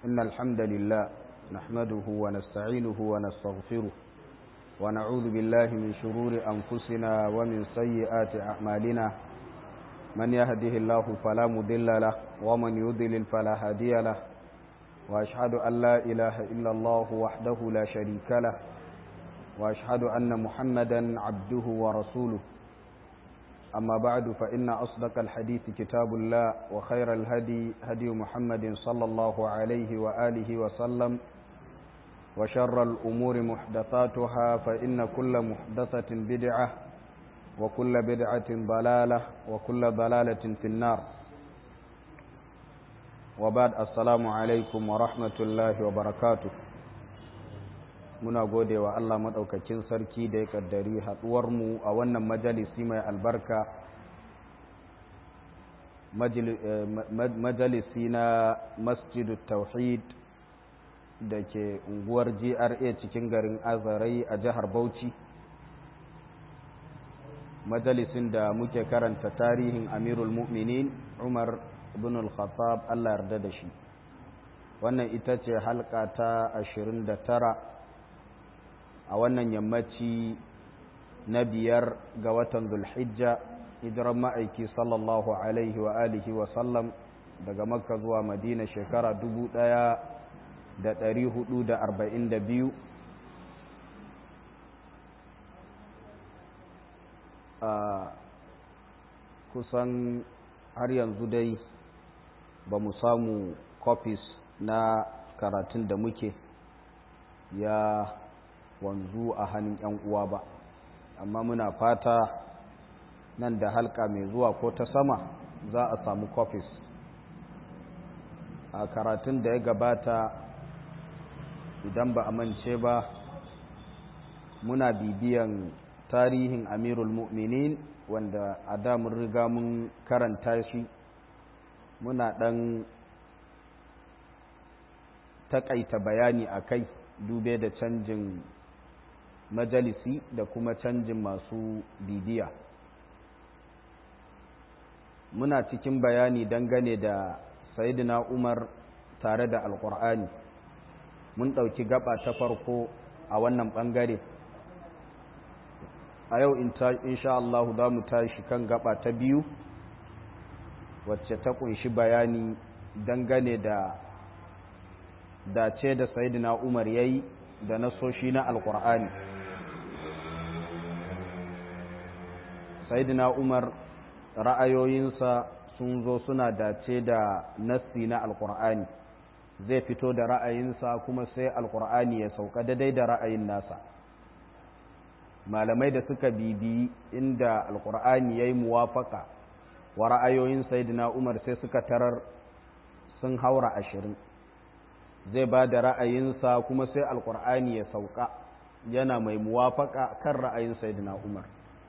إن الحمد لله نحمده ونستعينه ونستغفره ونعوذ بالله من شرور أنفسنا ومن سيئات أعمالنا من يهده الله فلا مضل له ومن يضلل فلا هادي له وأشهد أن لا إله إلا الله وحده لا شريك له وأشهد أن محمدا عبده ورسوله أما بعد فإن أصدق الحديث كتاب الله وخير الهدي هدي محمد صلى الله عليه وآله وسلم وشر الأمور محدثاتها فإن كل محدثة بدعة وكل بدعة ضلالة وكل ضلالة في النار وبعد السلام عليكم ورحمة الله وبركاته muna gode wa Allah maɗaukakin sarki da ya ƙaddari haɗuwarmu a wannan majalisi mai albarka majalisi na masjidu tauhid da ke unguwar GRA cikin garin Azarai a jihar Bauchi majalisin da muke karanta tarihin Amirul Mu'minin Umar ibn al-Khattab Allah yarda da shi wannan ita ce halka ta 29 a wannan yammaci na 5 ga watan Zulhijja hijiran ma'aiki sallallahu alaihi wa alihi wa sallam daga Makka zuwa Madina shekara 1442 kusan har yanzu dai ba mu samu copies na karatun da muke ya wanzu a hannun 'yan uwa ba amma muna fata nan da halka mai zuwa ko ta sama za a samu copies a karatun da ya gabata idan ba a mance ba muna bibiyan tarihin Amirul Mu'minin wanda a da mun riga mun karanta shi muna ɗan taƙaita bayani a kai dube da canjin majalisi da kuma canjin masu bibiya muna cikin bayani dangane da Sayyidina Umar tare da Alƙur'ani mun ɗauki gaba ta farko a wannan ɓangare a yau insha Allah za mu tashi kan gaba ta biyu wacce ta ƙunshi bayani dangane da dace da Sayyidina Umar yayi da nasoshi na Alƙur'ani Sayyidina Umar ra'ayoyinsa sun zo suna dace da nassi na Alƙur'ani zai fito da ra'ayinsa kuma sai Alƙur'ani ya sauka daidai da ra'ayin nasa malamai da suka bibiyi inda Alƙur'ani yayi muwafaka wa ra'ayoyin Sayyidina Umar sai suka tarar sun haura 20 zai ba da ra'ayinsa kuma sai Alƙur'ani ya sauka yana mai muwafaka kan ra'ayin Sayyidina Umar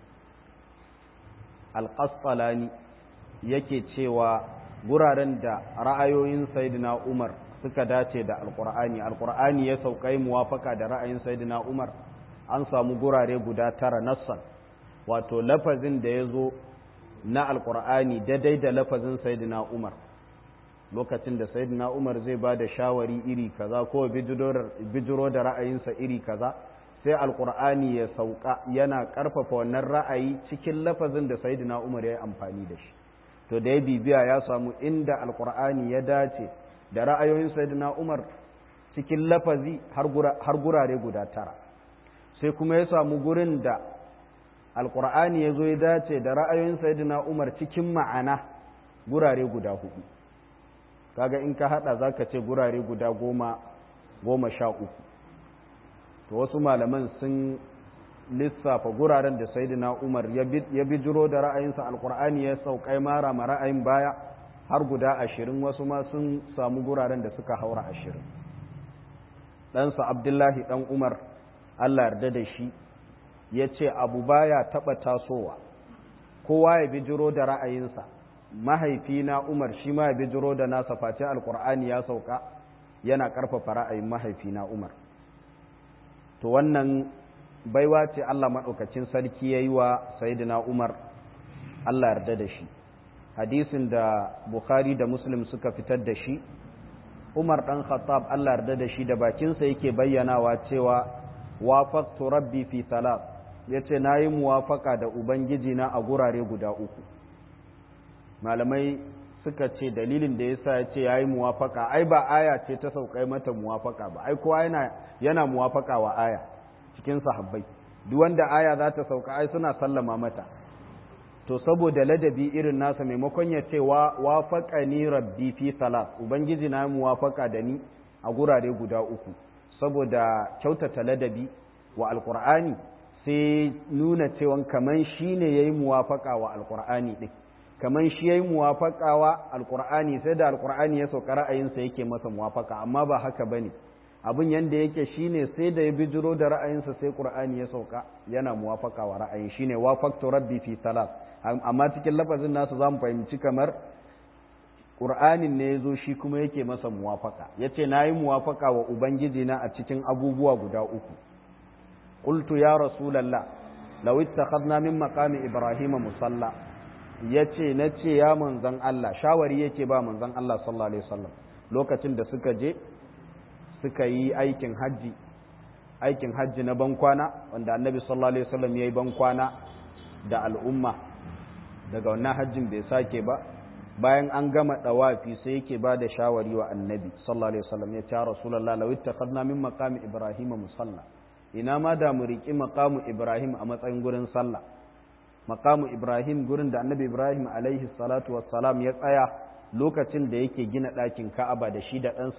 Al-Qasqalani yake cewa guraren da ra'ayoyin Sayyidina Umar suka dace da Alƙur'ani Alƙur'ani ya saukai muwafaka da ra'ayin Sayyidina Umar an samu gurare guda 9 nassan wato lafazin da ya zo na Alƙur'ani daidai da lafazin Sayyidina Umar lokacin da Sayyidina Umar zai ba da shawari iri kaza ko bijiro da ra'ayinsa iri kaza sai Alƙur'ani ya sauka yana ƙarfafa wannan ra'ayi cikin lafazin da Sayyidina Umar ya yi amfani da shi to da ya bibiya ya samu inda Alƙur'ani ya dace da ra'ayoyin Sayyidina Umar cikin lafazi har gurare guda 9 sai kuma ya samu gurin da Alƙur'ani ya zo ya dace da ra'ayoyin Sayyidina Umar cikin ma'ana gurare guda 4 kaga in ka hada zaka ce gurare guda 13 to wasu malaman sun lissafa guraren da Sayyidina Umar ya bijiro da ra'ayinsa Alƙur'ani ya saukai mara ma ra'ayin baya har guda 20 wasu ma sun samu guraren da suka haura 20 ɗansa Abdullahi ɗan Umar Allah yarda da shi ya ce abu baya taɓa tasowa kowa ya bijiro da ra'ayinsa mahaifina Umar shi ma ya bijiro da nasa face Alƙur'ani ya sauka yana ƙarfafa ra'ayin mahaifina Umar to wannan baiwa ce Allah maɗaukacin sarki ya yi wa Sayyidina Umar Allah yarda da shi hadisin da Bukhari da Muslim suka fitar da shi Umar dan Khattab Allah yarda da shi da bakinsa yake bayyanawa cewa wafaqtu rabbi fi salat, yace nayi muwafaka da ubangiji na a gurare guda uku. Malamai suka ce dalilin da yasa yace yayi muwafaka ai ba aya ce ta saukai mata muwafaka ba, ai kowa yana muwafaka wa aya cikin sahabbai, duk wanda aya za ta sauka ai suna sallama mata. To saboda ladabi irin nasa maimakon ya ce wafaqani rabbi fi salat, ubangiji na muwafaka da ni a gurare guda uku, saboda kyautata ladabi wa alqur'ani sai nuna cewa kaman shine yayi muwafaka wa alqur'ani din, kaman shi yayi muwafaka wa alqur'ani, sai da alqur'ani ya sauka ra'ayinsa yake masa muwafaka, amma ba haka bane. abin yanda yake shine sai da ya bijiro da ra'ayinsa sai qur'ani ya sauka yana muwafaka wa ra'ayin, shine wafaqtu rabbi fi salat. Amma cikin lafazin nasu zamu fahimci kamar qur'anin ne yazo shi kuma yake masa muwafaka, yace nayi muwafaka wa ubangiji na a cikin abubuwa guda uku. qultu ya rasulullah law ittakhadna min maqami ibrahima musalla, yace nace ya manzon Allah, shawari yake ba manzon Allah sallallahu alaihi wasallam lokacin da suka yi aikin hajji na bankwana, wanda annabi sallallahu alaihi wasallam yayi bankwana da al'umma, daga wannan hajjin bai sake ba. Bayan an gama dawafi sai yake ba da shawari wa annabi sallallahu alaihi wasallam, ya ce rasulullah law ittakhadna min maqami ibrahim musalla, ina ma da mu riki maqamu ibrahim a matsayin gurin sallah. Maqamu ibrahim gurin da annabi ibrahim alaihi salatu wassalam ya tsaya lokacin da yake gina ɗakin ka'aba da shi da ɗansa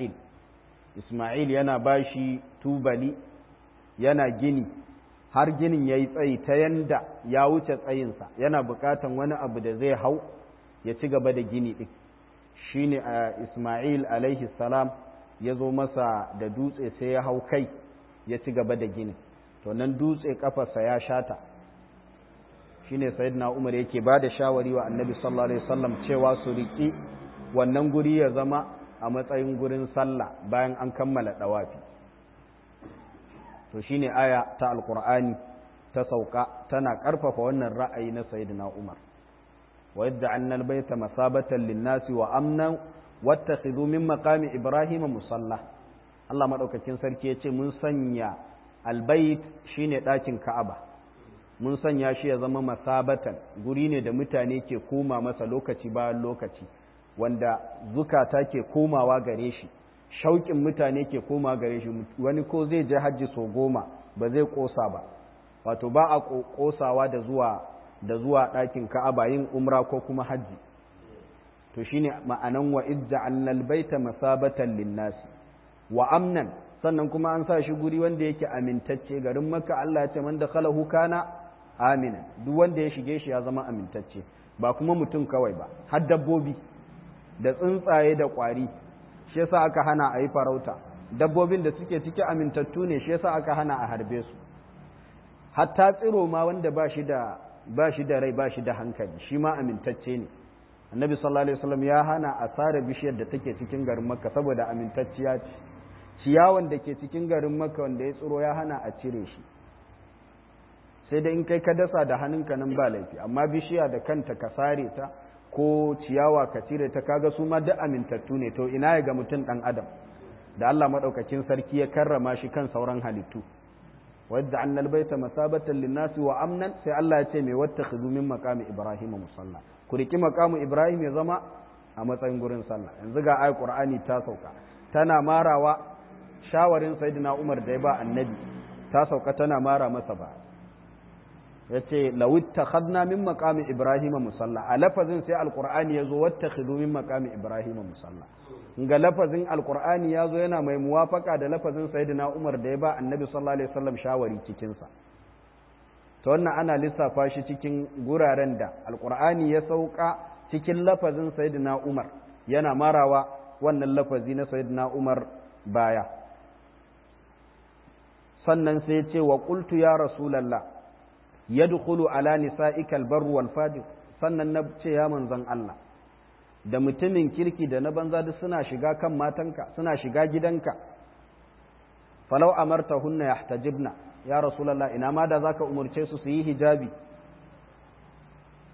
Ismail yana ba shi tubali, yana gini, har ginin ya yi tsayi ta yanda ya wuce tsayinsa, yana bukatan wani abu da zai hau ya ci gaba da gini ɗin. Shi ne Ismail alaihi salam ya zo masa da dutse sai ya hau kai ya ci gaba da gini, to nan dutse kafarsa ya shata. Shi ne Sayyidina Umar yake ba da shawari wa annabi sallallahu alaihi wasallam cewa su riƙi wannan guri ya zama a matsayin gurin sallah bayan an kammala dawafi. To shine aya ta alqur'ani ta sauka tana karfafa wannan ra'ayi na sayyidina Umar. Wa yaj'alna al-bayta masabatan lin-nasi wa amnan wattakhidhu min maqami ibrahim musalla. Allah madaukakin sarki yace mun sanya al-bayt shine dakin Ka'aba, mun sanya shi ya zama masabatan, guri ne da mutane ke koma masa lokaci bayan lokaci, wanda zukata ke komawa gare shi, shauƙin mutane ke koma gare shi. Wani ko zai je hajji sau 10 ba zai ƙosa ba, wato ba a ƙosawa da zuwa ɗakin Ka'aba yin umra ko kuma hajji. To shine ma'anan wa ij'alna al-baita masabatan lin-nasi wa amnan, sannan kuma an sa shi guri wanda yake amintacce. Garin Makka Allah ya ce man dakhalahu kana aminan, duk wanda ya shige shi ya zama amintacce, ba kuma mutum kawai ba, har dabbobi da tsuntsaye da ƙwari. Shi yasa aka hana a yi farauta, dabbobin da suke ciki amintattu ne, shi yasa aka hana a harbe su. Hatta tsiro ma wanda ba shi da rai ba shi da hankali, shi ma amintacce ne. Annabi sallallahu alaihi wasallam ya hana a sare bishiyar da take cikin garin Makka saboda amintacciya ce. Ciyawan da ke cikin garin Makka wanda ya tsiro ya hana a cire shi, sai da in kai ka dasa da hannunka nan ba laifi, amma bishiya da kanta ka sare ta ko ciyawa ka cire ta, kaga su ma duk amintattu ne. To ina ya ga mutum dan adam da Allah madaukakin sarki ya karrama shi kan sauran halittu. Wadda annal baita masabatan linnasi wa amnan, sai Allah ya ce mai wattakhidhu min maqami ibrahim musalla, ku riki maqamu ibrahim ya zama a matsayin gurin sallah. Yanzu ga ayat qur'ani ta sauka tana marawa shawarin sayyidina Umar da ya ba annabi, ta sauka tana mara masa ba. Yace law ittakhadna min maqami ibrahim musalla, a lafazin sai alqur'ani yazo wattakhidhu min maqami ibrahim musalla. Ga lafazin alqur'ani yazo yana mai muwafaka da lafazin sayyidina Umar da ya ba annabi sallallahu alaihi wasallam shawari cikin sa. To wannan ana lissafa shi cikin guraren da alqur'ani ya sauka cikin lafazin sayyidina Umar, yana marawa wannan lafazi na sayyidina Umar baya. Sannan sai ya ce wa qultu ya rasulullah yadkhulu ala nisa'ikal barru wal fajir, sannan na ce ya manzon Allah, da mutumin kirki da na banza duk suna shiga kan matanka, suna shiga gidanka. Falau amartahunna yahtajibna, ya rasulullah ina ma da zaka umurce su su yi hijabi.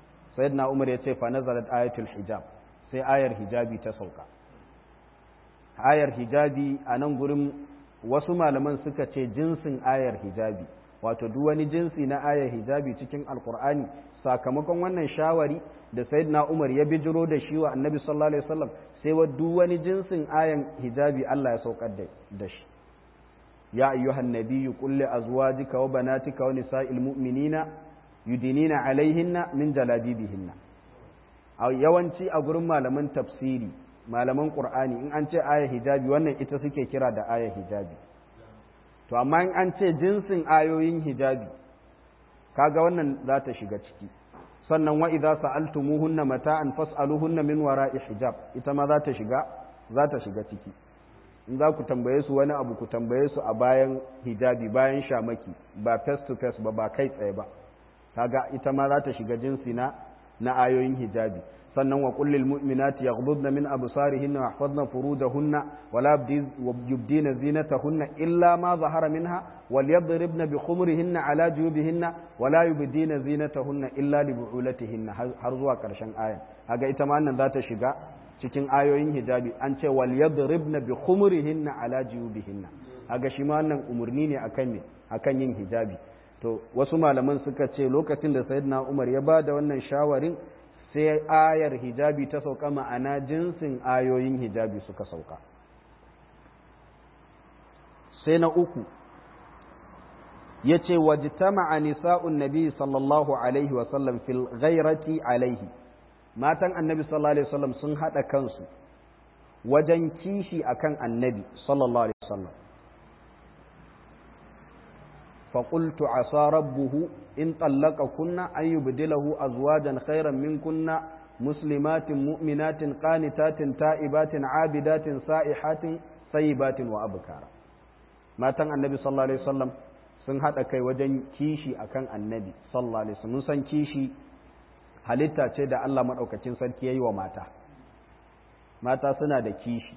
Sayyidina Umar ya ce fa nazalat ayatul hijab, sai ayar hijabi ta sauka. ayar hijabi a nan gurin wasu malaman suka ce jinsin ayar hijabi, wato duk wani jinsi na ayar hijabi cikin alkur'ani sakamakon wannan shawari da sayyidina Umar ya bijiro da shi wa annabi sallallahu alaihi wasallam, sai wa duk wani jinsin ayan hijabi Allah ya saukar da shi. ya ayyuhan nabiyyu qul li azwajika wa banatika wa nisa'il mu'minina yudinina alaihinna min jalabibihinna. Yawanci a gurin malaman tafsiri, malaman qur'ani, in an ce ayar hijabi wannan ita suke kira da ayar hijabi. To amma in an ce jinsin ayoyin hijabi, kaga wannan za ta shiga ciki. Sannan wa idza sa'altumuhunna mata'an fas'aluhunna min wara'i hijab, ita ma za ta shiga ciki. In za ku tambaye su wani abu, ku tambaye su a bayan hijabi, bayan shamaki, ba face to face ba kai tsaye ba. Kaga ita ma za ta shiga jinsi na ayoyin hijabi. Sannan wa kullil mu'minati yaghdudna min absarihinna wa yahfazna furujahunna wa la yubdina zinatahunna illa ma zahara minha wal yadribna bi khumurihinna ala juyubihinna wa la yubdina zinatahunna illa li bu'ulatihinna, har zuwa karshen ayan. Kaga ita ma nan za ta shiga cikin ayoyin hijabi. An ce wal yadribna bi khumurihinna ala juyubihinna, kaga shi ma wannan umurni ne akan yin hijabi. To wasu malaman suka ce lokacin da sayyidina Umar ya ba da wannan shawarin, sai ayar hijabi ta sauka, ma'ana jinsin ayoyin hijabi suka sauka. Sai na uku ya ce wajtama'a nisa'un nabi sallallahu alaihi wasallam fil ghairati alaihi, matan annabi sallallahu alaihi wasallam sun haɗa kansu wajen kishi akan annabi sallallahu alaihi wasallam. فقلت عسى ربه إن طلقكن أن يبدله أزواجا خيرا منكن مسلمات مؤمنات قانتات تائبات عابدات سائحات طيبات وأبكارا. ما تن النبي صلى الله عليه وسلم sun haɗa kai wajen kishi akan annabi sallallahu alaihi wasallam. Mun san kishi halitta ce da Allah maɗaukacin sarki yayi wa mata. Mata suna da kishi,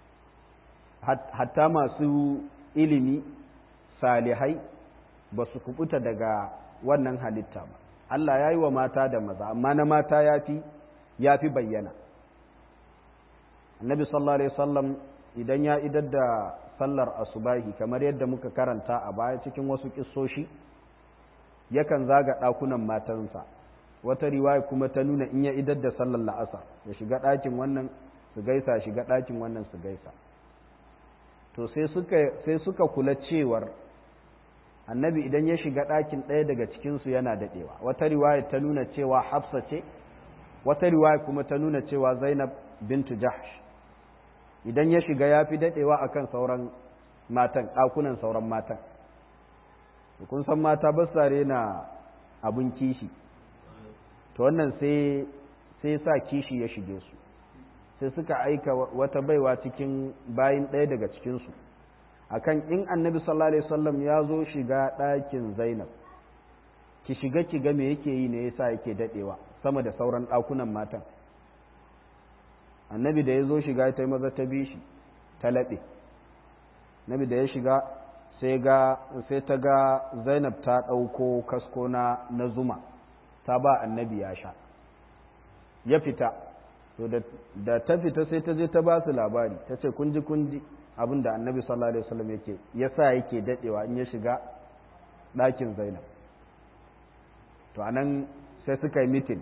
hatta masu ilimi salihai ba su kubuta daga wannan halitta ba. Allah ya yi wa mata da maza, amma na mata ya fi bayyana. Annabi sallallahu alaihi wasallam idan ya idar da sallar asubahi, kamar yadda muka karanta a baya cikin wasu kissoshi, yakan zaga ɗakunan matansa. Wata riwaya kuma ta nuna in ya idar da sallar la'asar, ya shiga ɗakin wannan su gaisa, shiga ɗakin wannan su gaisa. To sai suka kula cewar annabi idan ya shiga ɗakin ɗaya daga cikinsu yana daɗewa. Wata riwaya ta nuna cewa Hafsa ce, wata riwaya kuma ta nuna cewa Zainab bintu Jahsh. Idan ya shiga ya fi daɗewa akan sauran matan, ɗakunan sauran matan. Kun san mata ba sa rena abun kishi, to wannan sai sa kishi ya shige su. Sai suka aika wata baiwa cikin bayin ɗaya daga cikinsu, akan in annabi sallallahu alaihi wasallam ya zo shiga ɗakin Zainab, ki shiga ki ga me yake yi ne yasa yake dadewa sama da sauran ɗakunan matan. Annabi da ya zo shiga ta maza ta bi shi ta laɓe. Annabi da ya shiga sai ta ga Zainab ta ɗauko kasko na zuma ta ba annabi ya sha. Ya fita, to da ta fita sai ta je ta ba su labari, ta ce kun ji abin da annabi sallallahu alaihi wasallam yake dadewa in ya shiga ɗakin Zainab. To anan sai suka yi mitin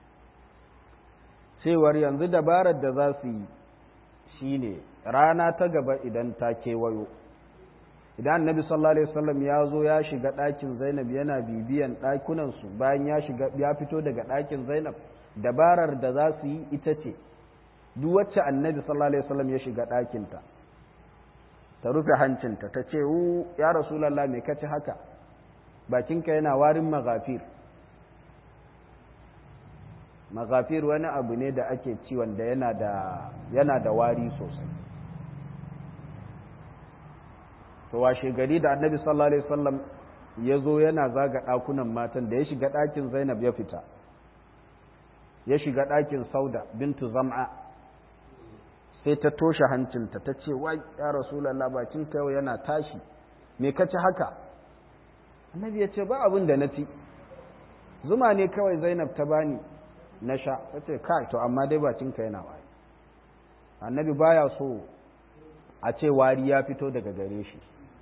cewar yanzu dabarar da za su yi shine rana ta gaba idan ta kewayo, idan annabi sallallahu alaihi wasallam ya zo ya shiga ɗakin Zainab yana bibiyan ɗakunansu, bayan ya fito daga ɗakin Zainab, dabarar da za su yi ita ce duk wacce annabi sallallahu alaihi wasallam ya shiga ɗakinta ta rufe hancinta ta ce ya rasulallah me kace haka, bakinka yana warin maghafir. Maghafir wani abu ne da ake ci wanda yana da wari sosai. To washe gari da annabi sallallahu alaihi wasallam ya zo yana zaga ɗakunan matan, da ya shiga ɗakin Zainab ya fita, ya shiga ɗakin Sauda bintu Zam'a, sai ta toshe hancinta ta ce wai ya rasulallah bakin ka yau yana tashi, me ka ci haka? Annabi ya ce ba abin da na ci, zuma ne kawai Zainab ta bani na sha. Ta ce kai, to amma dai bakin ka yana waye. Annabi baya so a ce wari ya fito daga gare shi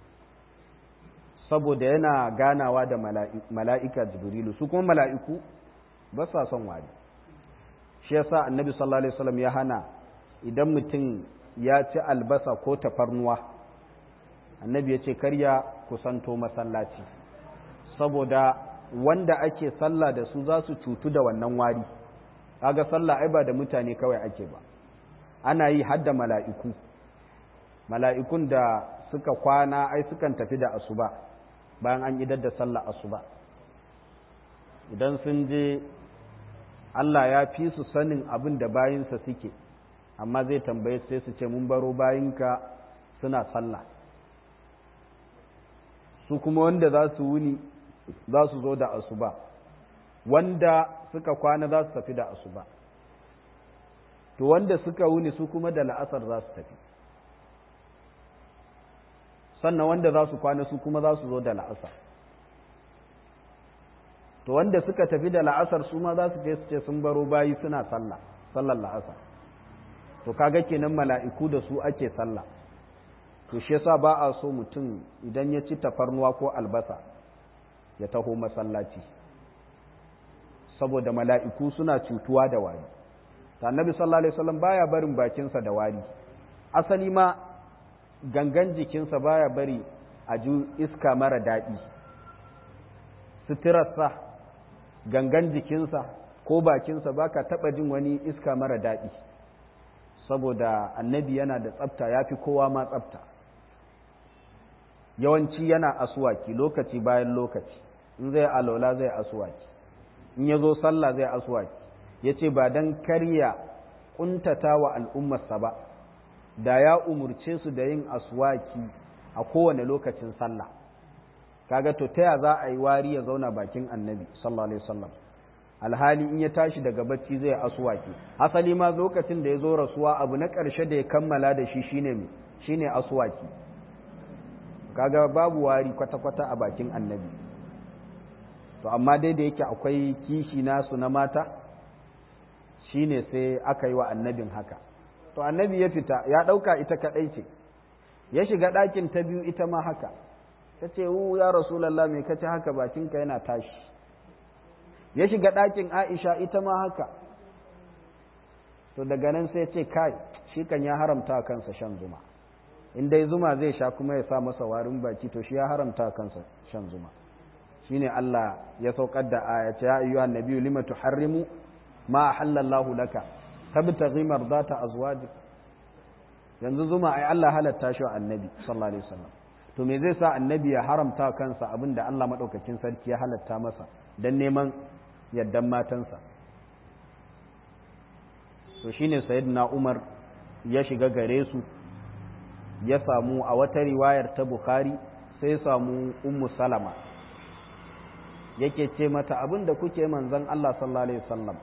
saboda yana ganawa da mala'ika jibrilu su kuma mala'iku ba sa son wari shi yasa annabi sallallahu alaihi wasallam ya hana idan mutum ya ci albasa ko tafarnuwa annabi ya ce karya kusanto masallaci saboda wanda ake sallah da su za su cutu da wannan wari kaga sallah ai ba da mutane kawai ake ba ana yi hadda mala'ikun da suka kwana ai sukan tafi da asuba bayan an idar da sallah asuba idan sun je Allah ya fi su sanin abin da bayinsa suke amma zai tambaye sai su ce mun baro bayinka suna sallah su kuma wanda za su wuni za su zo da asuba wanda suka kwana za su tafi da asuba to wanda suka wuni su kuma da la'asar za su tafi sannan wanda za su kwana su kuma za su zo da la'asar to wanda suka tafi da la'asar su ma za su je su ce sun baro bayi suna sallar la'asar to kaga kenan mala'iku da su ake sallah to shi yasa ba a so mutum idan ya ci tafarnuwa ko albasa ya taho masallaci saboda mala'iku suna cutuwa da wari ta annabi sallallahu alaihi wasallam baya barin bakinsa da wari asali ma gangan jikinsa baya bari a ji iska mara daɗi suturarsa gangan jikinsa ko bakinsa baka taɓa jin wani iska mara daɗi saboda annabi yana da tsafta ya fi kowa ma tsafta yawanci yana asuwaki lokaci bayan lokaci in zai alola zai asuwaki in ya zo sallah zai asuwaki ya ce ba don karya ƙuntata wa al'ummarsa ba da ya umurce su da yin asuwaki a kowane lokacin sallah kaga to taya za a yi wari ya zauna bakin annabi sallallahu alaihi wasallam alhali in ya tashi daga bacci zai asuwaki asali ma lokacin da ya zo rasuwa abu na ƙarshe da ya kammala da shi shine asuwaki kaga babu wari kwata-kwata a bakin annabi to amma dai da yake akwai kishi nasu na mata shine sai aka yi wa annabin haka to annabi ya fita ya ɗauka ita kaɗai ce ya shiga ɗakin ta biyu ita ma haka ta ce ya rasulallah mai kace haka bakinka yana tashi ya shiga ɗakin aisha ita ma haka to daga nan sai ce kai shi kan ya haramta kansa shan zuma in dai zuma zai sha kuma ya sa masa warin baki to shi ya haramta kansa shan zuma shine Allah ya saukar da aya ce ya ayyuhan nabiyyu lima tuharrimu ma halallahu laka tabtaghi mardata azwajik yanzu zuma ai Allah halatta shi wa annabi sallallahu alaihi wasallam to me zai sa annabi ya haramta kansa abinda Allah madaukakin sarki ya halatta masa dan neman yaddan matansa to shine sayyidina Umar ya shiga gare su ya samu a wata riwayar ta Bukhari sai ya samu Ummu Salama yake ce mata abinda kuke manzon Allah sallallahu alaihi wasallam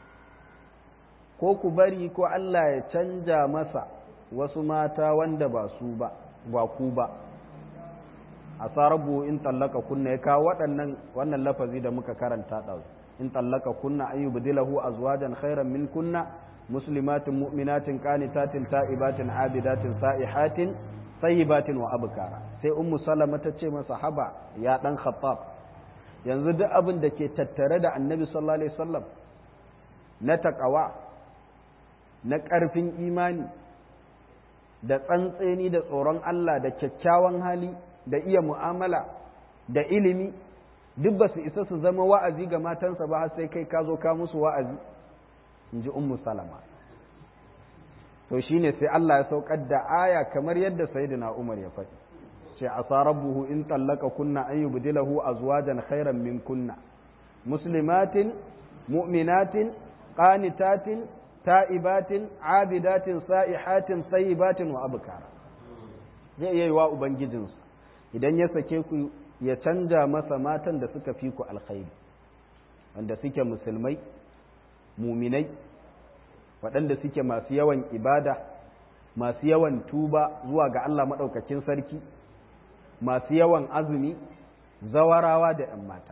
ko ku bari ko Allah ya canja masa wasu mata wanda ba su ba ku ba asarabu in tallaka kunna ya kawo wannan lafazi da muka karanta ɗau in tallaka kunna an yubdilahu azwajan khairan min kunna muslimatin mu'minatin qanitatin ta'ibatin abidatin sa'ihatin sayyibatin wa abkara sai ummu salama ta ce masa haba ya dan khattab yanzu duk abin da ke tattare da annabi sallallahu alaihi wasallam na taqwa na ƙarfin imani da tsantseni da tsoron Allah da kyakkyawan hali da iya mu'amala da ilimi duk ba su isa su zama wa'azi ga matansa ba har sai kai ka zo ka musu wa'azi in ji ummu salama to shine sai Allah ya saukar da aya kamar yadda sayyidina Umar ya faɗi ce asa rabbuhu in tallaka kunna an yubdilahu azwajan khairan min kunna muslimatin mu'minatin qanitatin ta'ibatin abidatin sa'ihatin sayyibatin wa abkara zai iya yi wa ubangijinsa idan ya sake ku ya canja masa matan da suka fi ku alkhairi wanda suke musulmai muminai waɗanda suke masu yawan ibada masu yawan tuba zuwa ga Allah maɗaukakin sarki masu yawan azumi zawarawa da ‘yan mata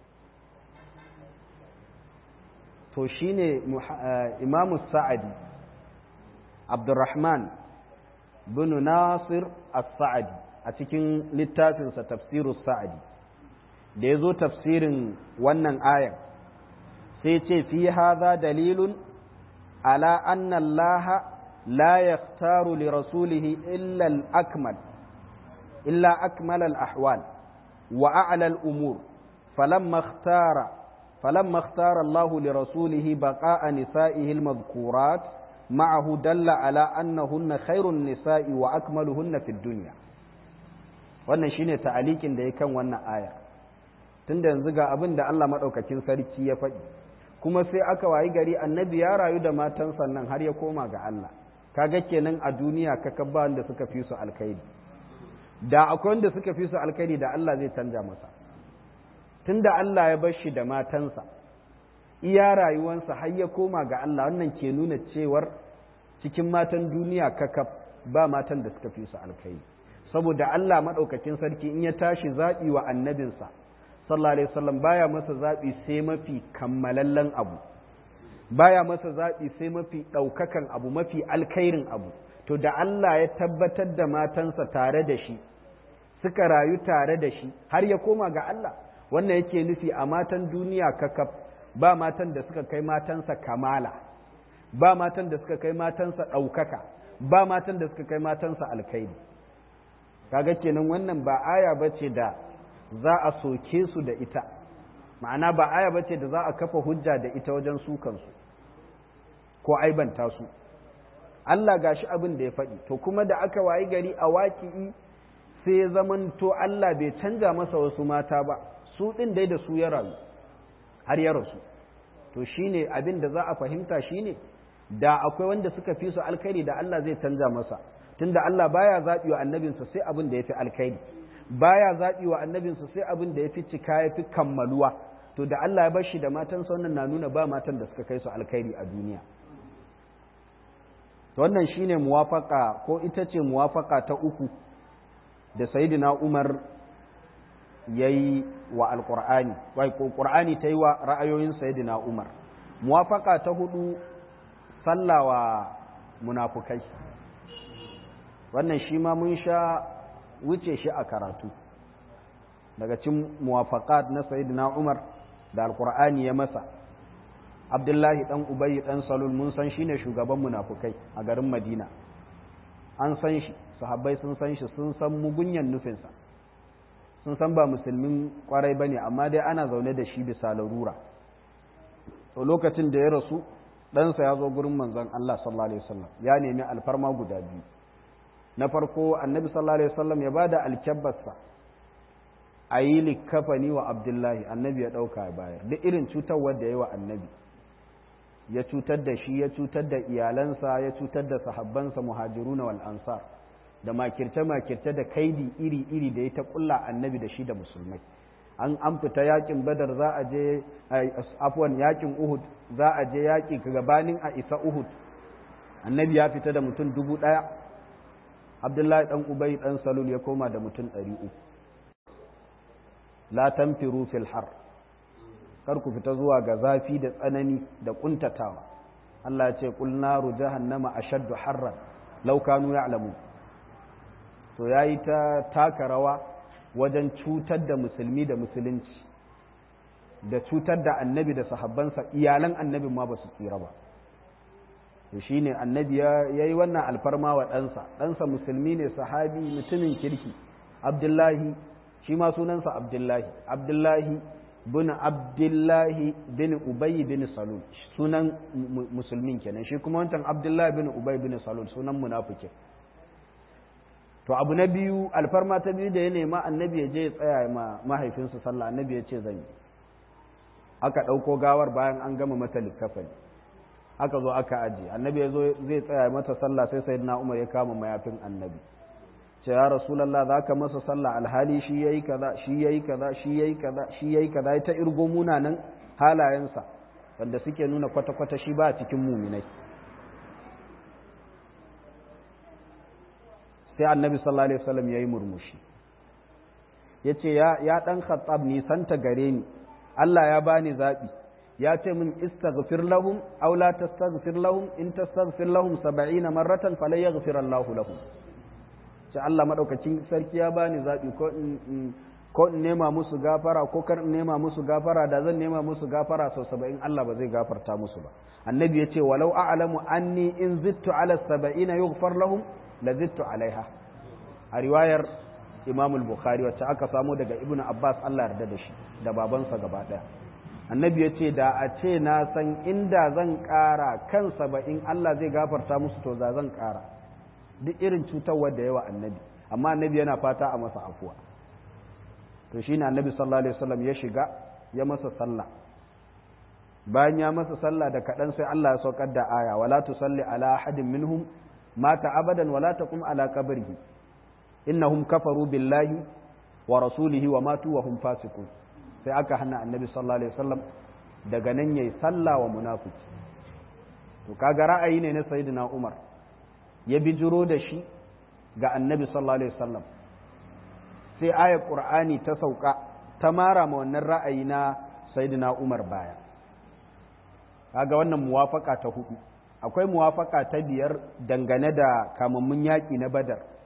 to shine imamu sa'adi abdurrahman bin Nasir as-Sa'di a cikin littafinsa tafsirus Sa'di da yazo tafsirin wannan ayan sai ce fi hadha dalilun ala anna Allah la yakhtaru li rasulihi illa al-akmal illa akmal al-ahwal wa a'la al-umur falamma ikhtara Allah li rasulihi baqa'a nisa'ihi al-madhkurat ma'ahu dalla ala annahunna khairun nisa'i wa akmaluhunna fid dunya. Wannan shine ta'alikin da yake kan wannan aya. Tunda yanzu ga abin da Allah madaukakin sarki ya faɗi, kuma sai aka wayi gari annabi ya rayu da matan sannan har ya koma ga Allah. Kaga kenan a duniya kakabba wanda suka fi su alkhairi. Da akwai wanda suka fi su alkhairi da Allah zai canja masa. Tunda Allah ya bar shi da matansa, iya rayuwansa har ya koma ga Allah, wannan ke nuna cewar cikin matan duniya kakaf ba matan da suka fi su alkhairi. Saboda Allah maɗaukakin sarki in ya tashi zaɓi wa annabinsa sallallahu alaihi wasallam baya masa zaɓi sai mafi kammalallen abu, baya masa zaɓi sai mafi ɗaukakan abu, mafi alkhairin abu. To da Allah ya tabbatar da matansa tare da shi, suka rayu tare da shi har ya koma ga Allah, wannan yake nufi a matan duniya kakaf ba matan da suka kai matansa kamala, ba matan da suka kai matansa ɗaukaka, ba matan da suka kai matansa alkhairi. Kaga kenan wannan ba aya bace da za a soke su da ita, ma'ana ba aya bace da za a kafa hujja da ita wajen sukansu ko aibanta su. Allah gashi abin da ya faɗi, to kuma da aka wayi gari a waƙi'i sai ya zamanto Allah bai canja masa wasu mata ba, su ɗin dai da su ya rayu har ya rasu. To shine abin da za a fahimta shine da akwai wanda suka fi su alkhairi da Allah zai canja masa, tunda Allah baya zaɓi wa annabinsa sai abin da ya fi alkhairi, baya zaɓi wa annabinsa sai abin da ya fi cika ya fi kammaluwa. To da Allah ya bar shi da matansa, wannan na nuna ba matan da suka kai su alkhairi a duniya. Wannan shine muwafaka ko ita ce muwafaka ta uku da Sayyidina Umar yayi wa alqur'ani, wai ko qur'ani ta yi wa ra'ayoyin Sayyidina Umar. Muwafaka ta hudu sallawa munafukai. Wannan shi ma mun sha wuce shi a karatu daga cikin muwafaqat na Sayyidina Umar da alqur'ani ya masa. Abdullahi dan Ubay dan Salul mun san shine shugaban munafukai a garin Madina, an san shi, sahabbai sun san shi, sun san mugunyan nufinsa, sun san ba musulmin kwarai bane, amma dai ana zaune da shi bisa larura. To lokacin da ya rasu, ɗansa ya zo gurin manzon Allah sallallahu alaihi wasallam ya nemi alfarma guda biyu. Na farko annabi sallallahu alaihi wasallam ya bada alkabbarsa a yi likafani wa Abdullahi, annabi ya ɗauka ya bayar, duk irin cutarwar da ya yi wa annabi, ya cutar da shi, ya cutar da iyalansa, ya cutar da sahabbansa muhajiruna wal ansar, da makirce da kaidi iri da ya ta kulla annabi da shi da musulmai. An fita yakin Badar, za a je afwan yakin Uhud, za a je yaki gabanin a isa Uhud, annabi ya fita da mutum 1000, Abdullahi dan Ubay dan Salul ya koma da mutum 300. La tanfiru fil har, kar ku fita zuwa ga zafi da tsanani da kuntatawa. Allah ya ce qul naru jahannama ashaddu harran law kanu ya'lamun. To yayi ta taka rawa wajen cutar da musulmi da musulunci, da cutar da annabi da sahabbansa, iyalan annabin ma ba su tsira ba. To shine annabi yayi wannan alfarma wa ɗansa musulmi ne, sahabi, mutumin kirki, Abdullahi, shi ma sunansa Abdullahi bin Ubay bin Salul, sunan musulmin kenan, shi kuma wancan Abdullahi bin Ubay bin Salul sunan munafikin. To abu na biyu, alfarma ta biyu da ya nema annabi ya je ya tsaya ma mahaifinsa sallah, annabi ya ce zan yi. Aka ɗauko gawar bayan an gama mata likkafani, aka zo aka aje, annabi ya zo zai tsaya mata sallah, sai sayyidina Umar ya kama mayafin annabi, ce ya Rasulullah za ka masa sallah alhali shi yayi kaza, shi yayi kaza, shi yayi kaza, shi yayi kaza, ya ta irgo munanan halayensa wanda suke nuna kwata-kwata shi ba cikin muminai. Sai annabi sallallahu alaihi wasallam yayi murmushi, yace ya dan Khattab, ni santa gare ni, Allah ya bani zabi, ya ce min istaghfir lahum aw la tastaghfir lahum, in tastaghfir lahum 70 marratan falan yaghfir Allahu lahum. ce Allah madaukakin sarki ya bani zabi ko in nema musu gafara ko kar in nema musu gafara, da zan nema musu gafara sau 70 Allah ba zai gafarta musu ba. Annabi ya ce walau a'lamu anni in zittu ala 70 yughfar lahum la zittu alaiha, a riwayar Imam al-Bukhari wacce aka samu daga Ibn Abbas Allah yarda da shi da babansa gaba daya. Annabi ya ce da a ce na san inda zan ƙara kan 70 Allah zai gafarta musu to za zan ƙara, duk irin cutarwar da yawa annabi, amma annabi yana fata a masa afuwa. To shine annabi sallallahu alaihi wasallam ya shiga ya masa sallah. Bayan ya masa sallah da kaɗan sai Allah ya saukar da aya wala tusalli ala ahadin minhum mata abadan wala taqum ala qabrihi innahum kafaru billahi wa rasulihi wa matu wa hum fasiqun. Sai aka hana annabi sallallahu alaihi wasallam daga nan yayi sallah wa munafiki. To kaga ra'ayi ne na sayyidina Umar ya bijiro da shi ga annabi sallallahu alaihi wasallam, sai ayar qur'ani ta sauka ta mara ma wannan ra'ayi na sayyidina Umar baya. Kaga wannan muwafaka ta hudu. Akwai muwafaka ta biyar dangane da kamammun yaƙi na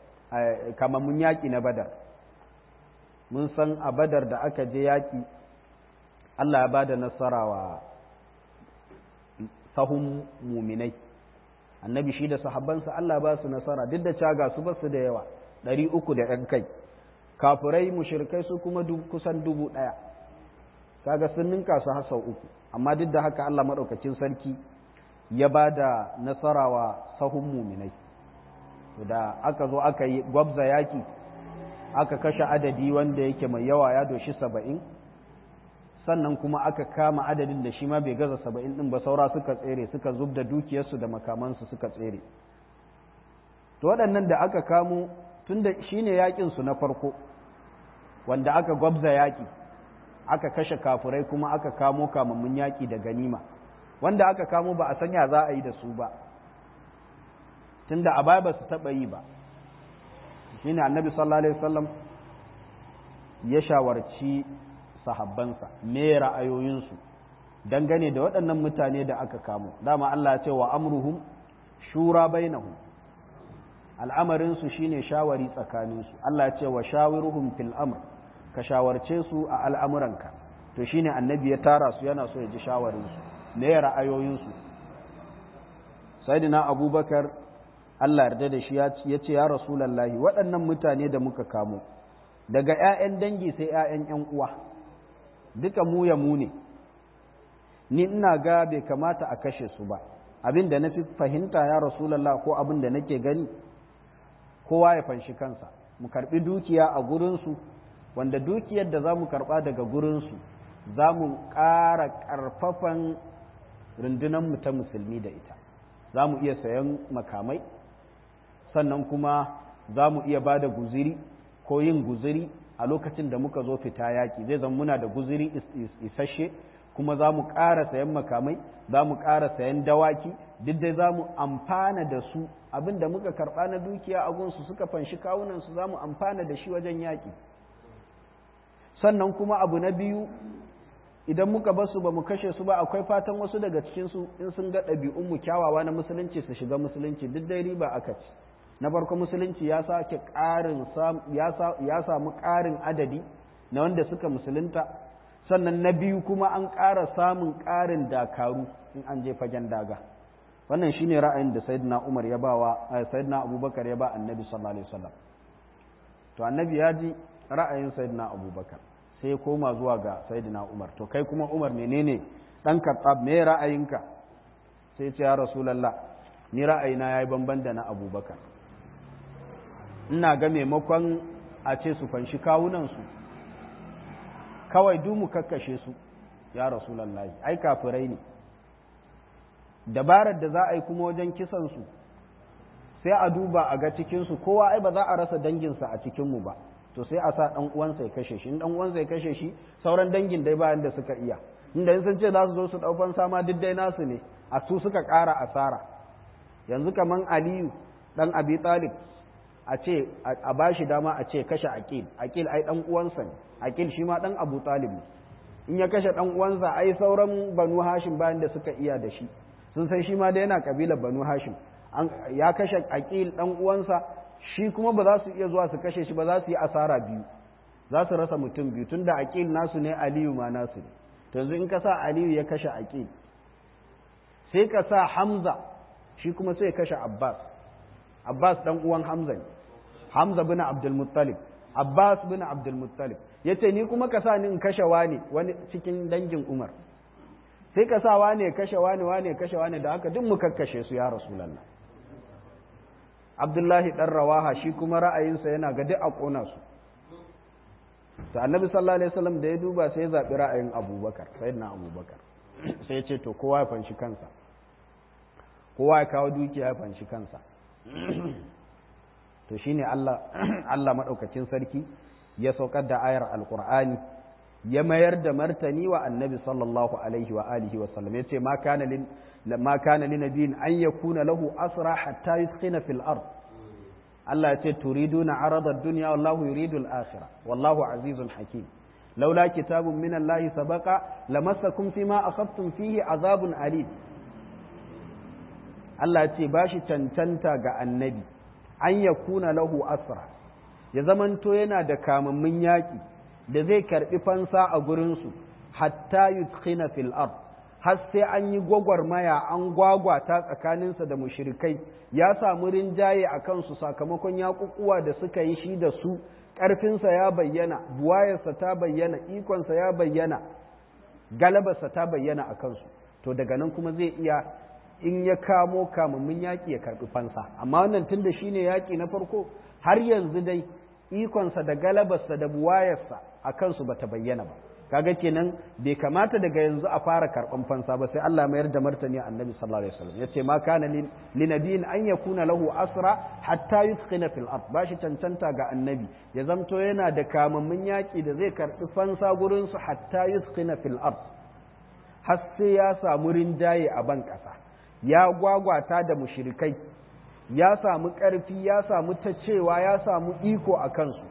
Badar. Mun san a Badar da aka je yaƙi Allah ya bada nasara wa sahun muminai. Annabi shi da sahabbansa Allah ba su nasara, duk da caga su ba su da yawa 300 da ɗan kai. Kafirai mushrikai su kuma kusan 1000. Kaga sun ninka su har sau 3, amma duk da haka Allah maɗaukacin sarki ya ba da nasara wa sahun muminai. Da aka zo aka yi gwabza yaki, aka kashe adadi wanda yake mai yawa ya doshi 70, sannan kuma aka kama adadin da shi ma bai gaza 70 ɗin ba, saura suka tsere, suka zub da dukiyarsu da makamansu suka tsere. To waɗannan da aka kamo tun da shi ne yaƙinsu na farko wanda aka gwabza yaƙi, aka kashe kafurai kuma aka kamo kamammun yaƙi da ganima, wanda aka kamo ba a sanya za a yi da su ba, tunda a baya ba su taɓa yi ba. Shi ne annabi sallallahu alaihi wasallam ya shawarci sahabbansa me ra'ayoyinsu dangane da waɗannan mutane da aka kamo. Dama Allah ya ce wa amruhum shura bainahum, al'amarinsu shine shawari tsakaninsu. Allah ya ce wa shawiruhum fil amr, ka shawarce su a al'amuranka. To shine annabi ya tara su yana so ya ji shawarinsu me ra'ayoyinsu. Sayyidina Abubakar Allah yarda da shi ya ce ya Rasulullahi, waɗannan mutane da muka kamo daga ‘ya'yan dangi sai ‘ya'yan ‘yan uwa, duka mu ya mu ne, ni ina ga bai kamata a kashe su ba. Abin da na fi fahimta ya Rasulallah ko abin da nake gani, kowa ya fanshi kansa, mu karɓi dukiya a gurinsu, wanda dukiyar da za mu karɓa daga gurinsu za mu ƙara ƙarfafan rundunanmu ta musulmi da ita. Za mu iya sayan makamai, sannan kuma za mu iya ba da guziri ko yin guziri a lokacin da muka zo fita yaƙi. Zai zama muna da guziri isasshe, kuma za mu ƙara sayan makamai, za mu ƙara sayan dawaki, duk dai za mu amfana da su. Abin da muka karɓa na dukiya a gunsu suka fanshi kawunansu za mu amfana da shi wajen yaƙi. Sannan kuma abu na biyu, idan muka basu ba mu kashe su ba, akwai fatan wasu daga cikinsu in sun ga ɗabi'unmu kyawawa na musulunci su shiga musulunci, duk dai riba aka ci. Na farko musulunci ya samu ƙarin adadi na wanda suka musulunta, sannan na biyu kuma an ƙara samun ƙarin dakaru in an je fagen daga. Wannan shine ra'ayin da sayyidina Umar ya sayyidina Abubakar ya ba annabi sallallahu alaihi wasallam. To annabi ya ji ra'ayin sayyidina Abubakar, sai ya koma zuwa ga sayyidina Umar. To kai kuma Umar menene dan Khattab, me ra'ayinka? Sai ya ce ya Rasulullah, ni ra'ayina yayi banban da na Abubakar. Ina ga maimakon a ce su fanshi kawunansu, kawai mu kakkashe su ya Rasulullahi, ai kafirai ne. Dabarar da za a yi kuma wajen kisansu sai a duba a ga cikinsu kowa ai ba za a rasa danginsa a cikinmu ba, to sai a sa ɗan uwansa ya kashe shi. In ɗan uwansa ya kashe shi, sauran dangin dai bayan da suka iya, inda in sun ce za su zo su ɗaufan sama duk dai nasu ne, a su suka ƙara asara. Yanzu kaman Aliyu ɗan Abi Talib, a ce a ba shi dama a ce kashe Aqil ai ɗan uwansa ne, Aqil shi ma ɗan Abu Talib ne. In ya kashe ɗan uwansa ai sauran Banu Hashim bayan da suka iya da shi, sun san shi ma da yana kabilar Banu Hashim. Ya kashe Aqil ɗan uwansa, shi kuma ba za su iya zuwa su kashe shi ba, za su yi asara biyu, za su rasa mutum biyu, tunda aqil nasu ne aliyu ma nasu ne. To yanzu in ka sa aliyu ya kashe aqil, sai ka sa hamza shi kuma sai ya kashe abbas dan uwan hamza ne, hamza bin abdul muttalib, abbas bin abdul muttalib. yace ni kuma ka sa ni in kashe wani cikin dangin umar, sai ka sa wane ya kashe wane ya kashe wane, da haka duk mu kakkashe su ya rasulullah. abdullahi dan rawaha shi kuma ra'ayinsa yana ga duk a kona su. to annabi sallallahu alaihi wasallam da ya duba sai ya zabi ra'ayin abubakar, sayyidina abubakar, sai ya ce to kowa ya fanshi kansa, kowa ya kawo dukiya ya fanshi kansa. to shine Allah madaukakin sarki ya saukar da ayar alqur'ani ya mayar da martani wa annabi sallallahu alaihi wa alihi wa sallam, yace ma kana lin nabiyyin an yakuna lahu asra hatta yuskhina fil ard. Allah yace turiduna arada ad-dunya wallahu yuridu al-akhirah wallahu azizun hakim. laula kitabun min Allah sabaqa lamassakum fima akhadtum fihi azabun alim. Allah yace bashi cancanta ga annabi an yakuna lahu asra, ya zamanto yana da kamammin yaki da zai karbi fansa a gurinsu hatta yudkhina fil ard, har sai an yi gwagwarmaya an gwagwata tsakaninsa da mushrikai, ya samu rinjaye a kansu sakamakon yaƙuƙuwa da suka yi shi da su, ƙarfinsa ya bayyana, buwayarsa ta bayyana, ikonsa ya bayyana, galabarsa ta bayyana a kansu. To daga nan kuma zai iya in ya kamo kamammin yaƙi ya karɓi fansa. Amma wannan tun da shi ne yaƙi na farko, har yanzu dai ikonsa da galabarsa da buwayarsa a kansu ba ta bayyana ba. Kaga kenan bai kamata daga yanzu a fara karɓan fansa ba, sai Allah mayar da martani a annabi sallallahu alaihi wasallam, yace ma kana linabiyin an yakuna lahu asra hatta yuskhina fil ard. Bashi cancanta ga annabi ya zamto yana da kamammin yaƙi da zai karɓi fansa gurin su hatta yuskhina fil ard, har sai ya samu rinjaye a ban ƙasa, ya gwagwata da mushrikai, ya samu ƙarfi, ya samu ta cewa, ya samu iko a kansu.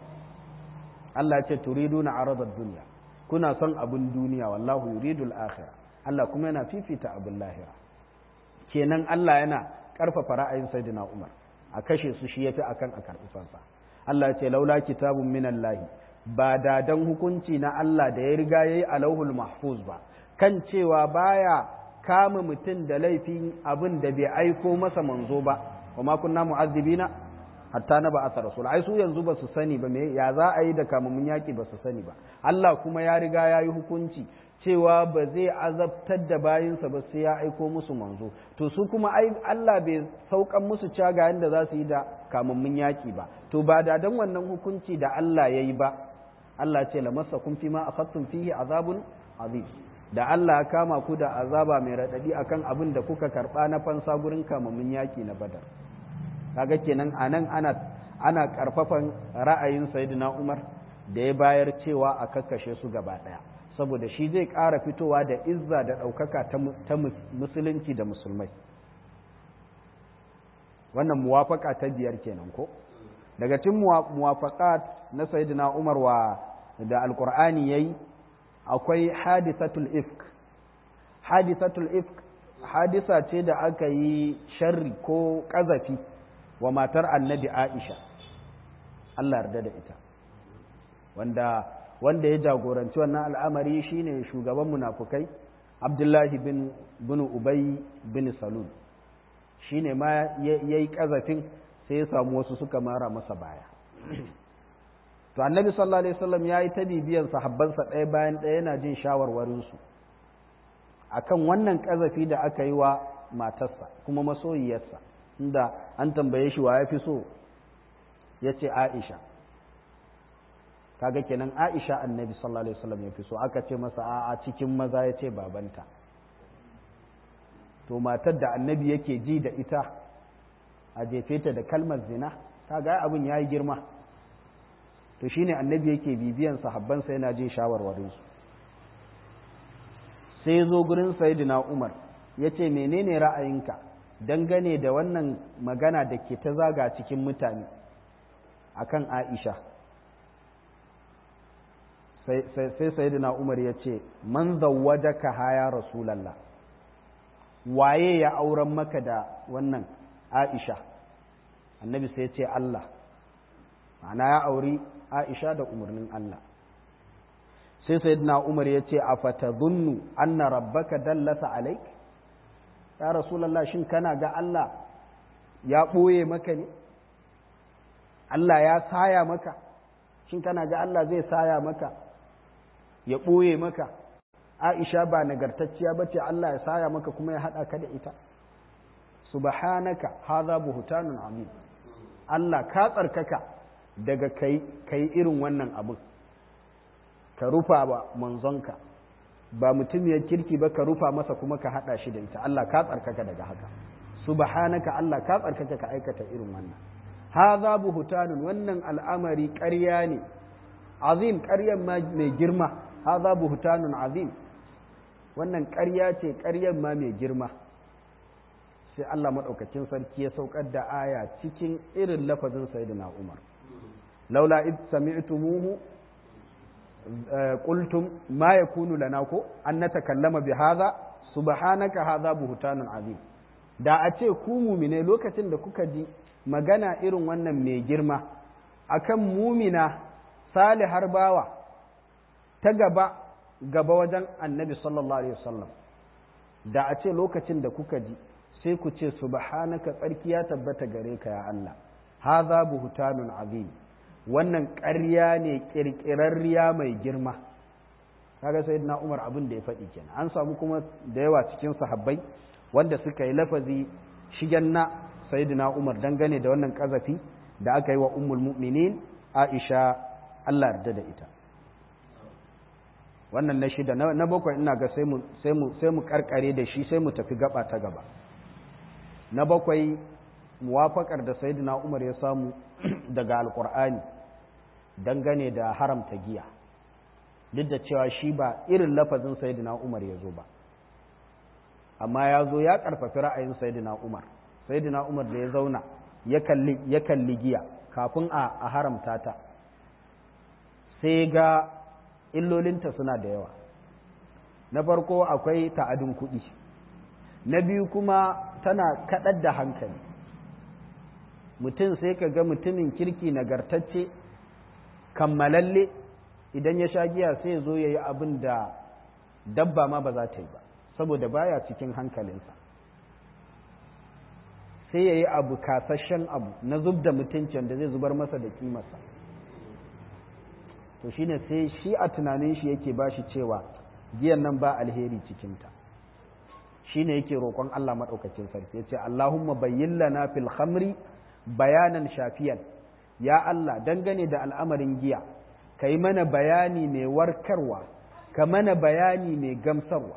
Allah ce turiduna aradad dunya, kuna son abin duniya, wallahu yuridul akhirah, Allah kuma yana fifita abin lahira. Kenan Allah yana ƙarfafa ra'ayin sayyidina Umar a kashe su shi yafi akan a karɓi fansa. Allah ce laula kitabun minallahi, ba da dan hukunci na Allah da ya riga yayi a lauhul mahfuz ba, kan cewa baya kama mutum da laifin abin da bai aiko masa manzo ba, wa ma kunna mu'azzibina hatta na ba asa rasul. Ai su yanzu ba su sani ba, me ya za a yi da kamammun yaki ba su sani ba. Allah kuma ya riga ya yi hukunci cewa ba zai azabtar da bayinsa ba sai ya aiko musu manzo. To su kuma ai Allah bai saukan musu caga yanda za su yi da kamammun yaki ba. To ba da dan wannan hukunci da Allah ya yi ba, Allah ce lamassakum fima akhadtum fihi azabun azim, da Allah ya kama ku da azaba mai raɗaɗi akan abin da kuka karɓa na fansa gurin kamammun yaƙi na Badar. Kaga kenan anan ana ƙarfafan ra'ayin Sayyidina Umar da ya bayar cewa a kakkashe su gaba ɗaya, saboda shi zai ƙara fitowa da izza da ɗaukaka ta musulunci da musulmai. Wannan muwafaka ta biyar kenan ko? Daga cikin muwafaqat na Sayyidina Umar da Alƙur'ani yayi akwai hadisatul ifk. Hadisatul ifk hadisa ce da aka yi sharri ko ƙazafi wa matar annabi Aisha, Allah yarda da ita, wanda ya jagoranci wannan al'amari shine shugaban munafukai Abdullahi bin Ubay bin Salul. Shine ma yayi ƙazafin, sai ya samu wasu suka mara masa baya. To annabi sallallahu alaihi wasallam ya yi ta bibiyan sahabbansa ɗaya bayan ɗaya yana jin shawarwarinsu akan wannan ƙazafi da aka yi wa matarsa kuma masoyiyarsa, inda an tambaye shi wa ya fi so, ya ce Aisha. Kaga kenan Aisha annabi sallallahu alaihi wasallam ya fi so. Aka ce masa a cikin maza, ya ce babanta. To matar da annabi yake ji da ita a jefe ta da kalmar zina, kaga abin ya yi girma. To shi ne annabi yake bibiyan sahabbansa yana jin shawarwarinsu. Sai ya zo gurin Sayyidina Umar ya ce menene ra'ayinka dangane da wannan magana da ke ta zaga cikin mutane akan Aisha. Sai Sayyidina Umar ya ce man zawwajaka haya Rasulallah, waye ya auren maka da wannan Aisha? Annabi sai ya ce Allah. ma'ana ya auri Aisha da umarnin Allah. Sai sayyidina Umar ya ce afatadhunnu anna rabbaka dallasa alaik, ya rasulullah shin kana ga Allah ya ɓoye maka ne, Allah ya saya maka, shin kana ga Allah zai saya maka ya ɓoye maka? Aisha ba nagartacciya bace Allah ya saya maka kuma ya haɗa ka da ita? Subhanaka hadha buhtanun azim, Allah ka tsarkaka daga kai irin wannan abin, ka rufa ba manzonka, ba mutum ya kirki ba ka rufa masa kuma ka haɗa shi da ita. Allah ka tsarkaka daga haka. Subhanaka Allah ka tsarkaka ka aikata irin wannan. Hadha buhtanun, wannan al'amari ƙarya ne, azim, ƙaryan ma mai girma. Hadha buhtanun azim, wannan ƙarya ce, ƙaryan ma mai girma. Sai Allah maɗaukacin sarki ya saukar da aya cikin irin lafazin sayyidina Umar. Laula id sami'tumuhu qultum ma yakunu lana ko an natakallama bi hadha subhanaka hadha buhtanun azim. Da a ce ku mumine lokacin da kuka ji magana irin wannan mai girma akan mumina salihar bawa ta gaba wajen annabi sallallahu alaihi wasallam, da a ce lokacin da kuka ji sai ku ce subhanaka, tsarki ya tabbata gare ka ya Allah, hadha buhtanun azim, wannan ƙarya ne ƙirƙirarriya mai girma. Kaga sayyidina Umar abin da ya faɗi kenan. An samu kuma da yawa cikin sahabbai wanda suka yi lafazi shigen na sayyidina Umar dangane da wannan kazafi da aka yi wa ummul mu'minin Aisha, Allah yarda da ita. Wannan na shida. Na bakwai ina ga sai mu karkare da shi sai mu tafi gaba ta gaba. Na bakwai, muwafaqar da sayyidina Umar ya samu daga alqur'ani dangane da haramta giya, duk da cewa shi ba irin lafazin sayyidina Umar ya zo ba, amma ya zo ya karfafi ra'ayin sayyidina Umar. Sayyidina Umar da ya zauna ya kalli giya kafin a haramta ta, sai ga illolinta suna da yawa. Na farko akwai ta'adin kuɗi, na biyu kuma tana kaɗar da hankali. Mutum sai ka ga mutumin kirki nagartacce kammalalle, idan ya sha giya sai ya zo ya yi abin da dabba ma ba za ta yi ba, saboda baya cikin hankalinsa. Sai ya yi abu kasashen abu na zub da mutuncin da zai zubar masa da kimarsa. To shine sai shi a tunanin shi yake ba shi cewa giyan nan ba alheri cikinta. Shine yake roƙon Allah maɗaukacin sarki, ya ce Allahumma bayyin lana fil khamri bayanan shafiyan, ya Allah dangane da al'amarin giya ka yi mana bayani mai warkarwa, ka mana bayani mai gamsarwa.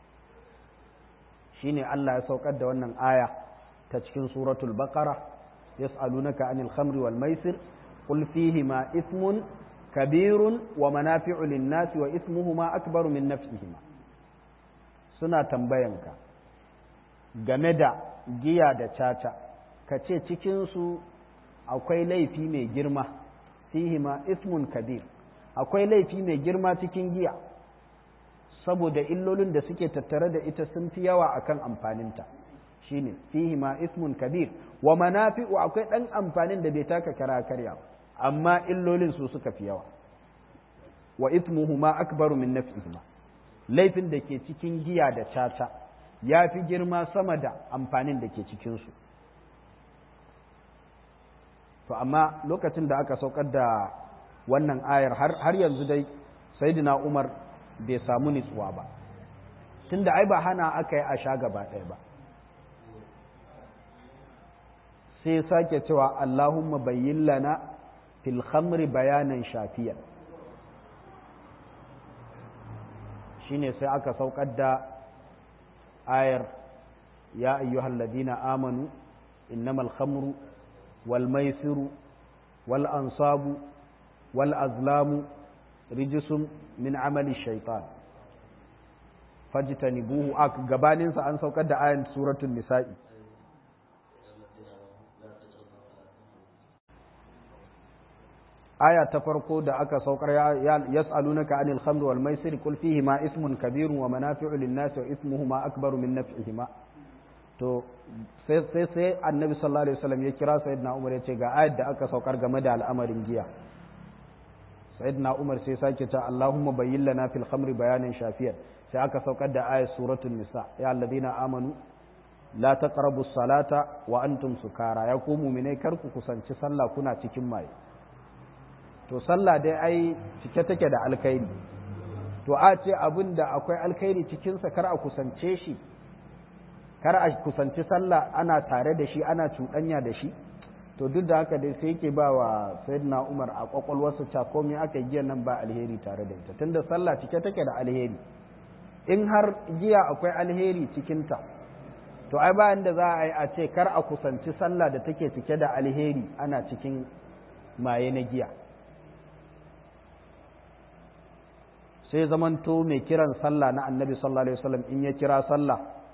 Shine Allah ya saukar da wannan aya ta cikin suratul baqara, yas'alunaka anil khamri wal maisir qul fihima ithmun kabirun wa manafi'u lin-nasi wa ithmuhuma akbaru min naf'ihima. Suna tambayanka game da giya da caca, ka ce cikinsu akwai laifi mai girma, fihima ismun kabir, akwai laifi mai girma cikin giya, saboda illolin da suke tattare da ita sun fi yawa akan amfaninta. Shine fihima ismun kabir wa manafi'u, akwai ɗan amfanin da bai taka kara karya, amma illolin su suka fi yawa. Wa ismuhuma akbaru min naf'ihima, laifin da ke cikin giya da caca ya fi girma sama da amfanin da ke cikinsu. To amma lokacin da aka saukar da wannan ayar har yanzu dai sayyidina Umar bai samu nitsuwa ba, tunda ai ba hana aka yi a sha gaba ɗaya ba. Sai sake cewa Allahumma bayyin lana fil khamri bayanan shafiyan. Shine sai aka saukar da ayar ya ayyuhal ladina amanu innamal khamru wal maisiru wal ansabu wal azlamu rijsun min amali shaitan fajtanibuhu. Gabanin sa an saukar da ayan suratul nisa'i, aya ta farko da aka saukar yas'alunaka anil khamri wal maisir qul fihi ma ismun kabirun wa manafi'u lin-nasi wa ismuhuma akbaru min naf'ihima. to sai annabi sallallahu alaihi wasallam ya kira sayyidina Umar ya ce ga ayat da aka saukar game da al'amarin giya. sayyidina Umar sai sake ta Allahumma bayyin lana fil khamri bayanan shafiyan, sai aka saukar da ayat suratul nisa ya alladhina amanu la taqrabu salata wa antum sukara, ya ku mu'minai kar ku kusanci sallah kuna cikin maye. to sallah dai ai cike take da alkhairi, to a ce abinda akwai alkhairi cikin sa kar a kusance shi, kar a kusanci sallah ana tare da shi ana cuɗanya da shi, to duk da haka dai sai yake ba wa sayyidina Umar a kwakwalwarsa ta komai aka giya nan ba alheri tare da ita, tunda sallah cike take da alheri. In har giya akwai alheri cikinta, to ai bayan da za a yi a ce kar a kusanci sallah da take cike da alheri ana cikin maye na giya. sai zamanto mai kiran sallah na annabi sallallahu alaihi wasallam in ya kira sallah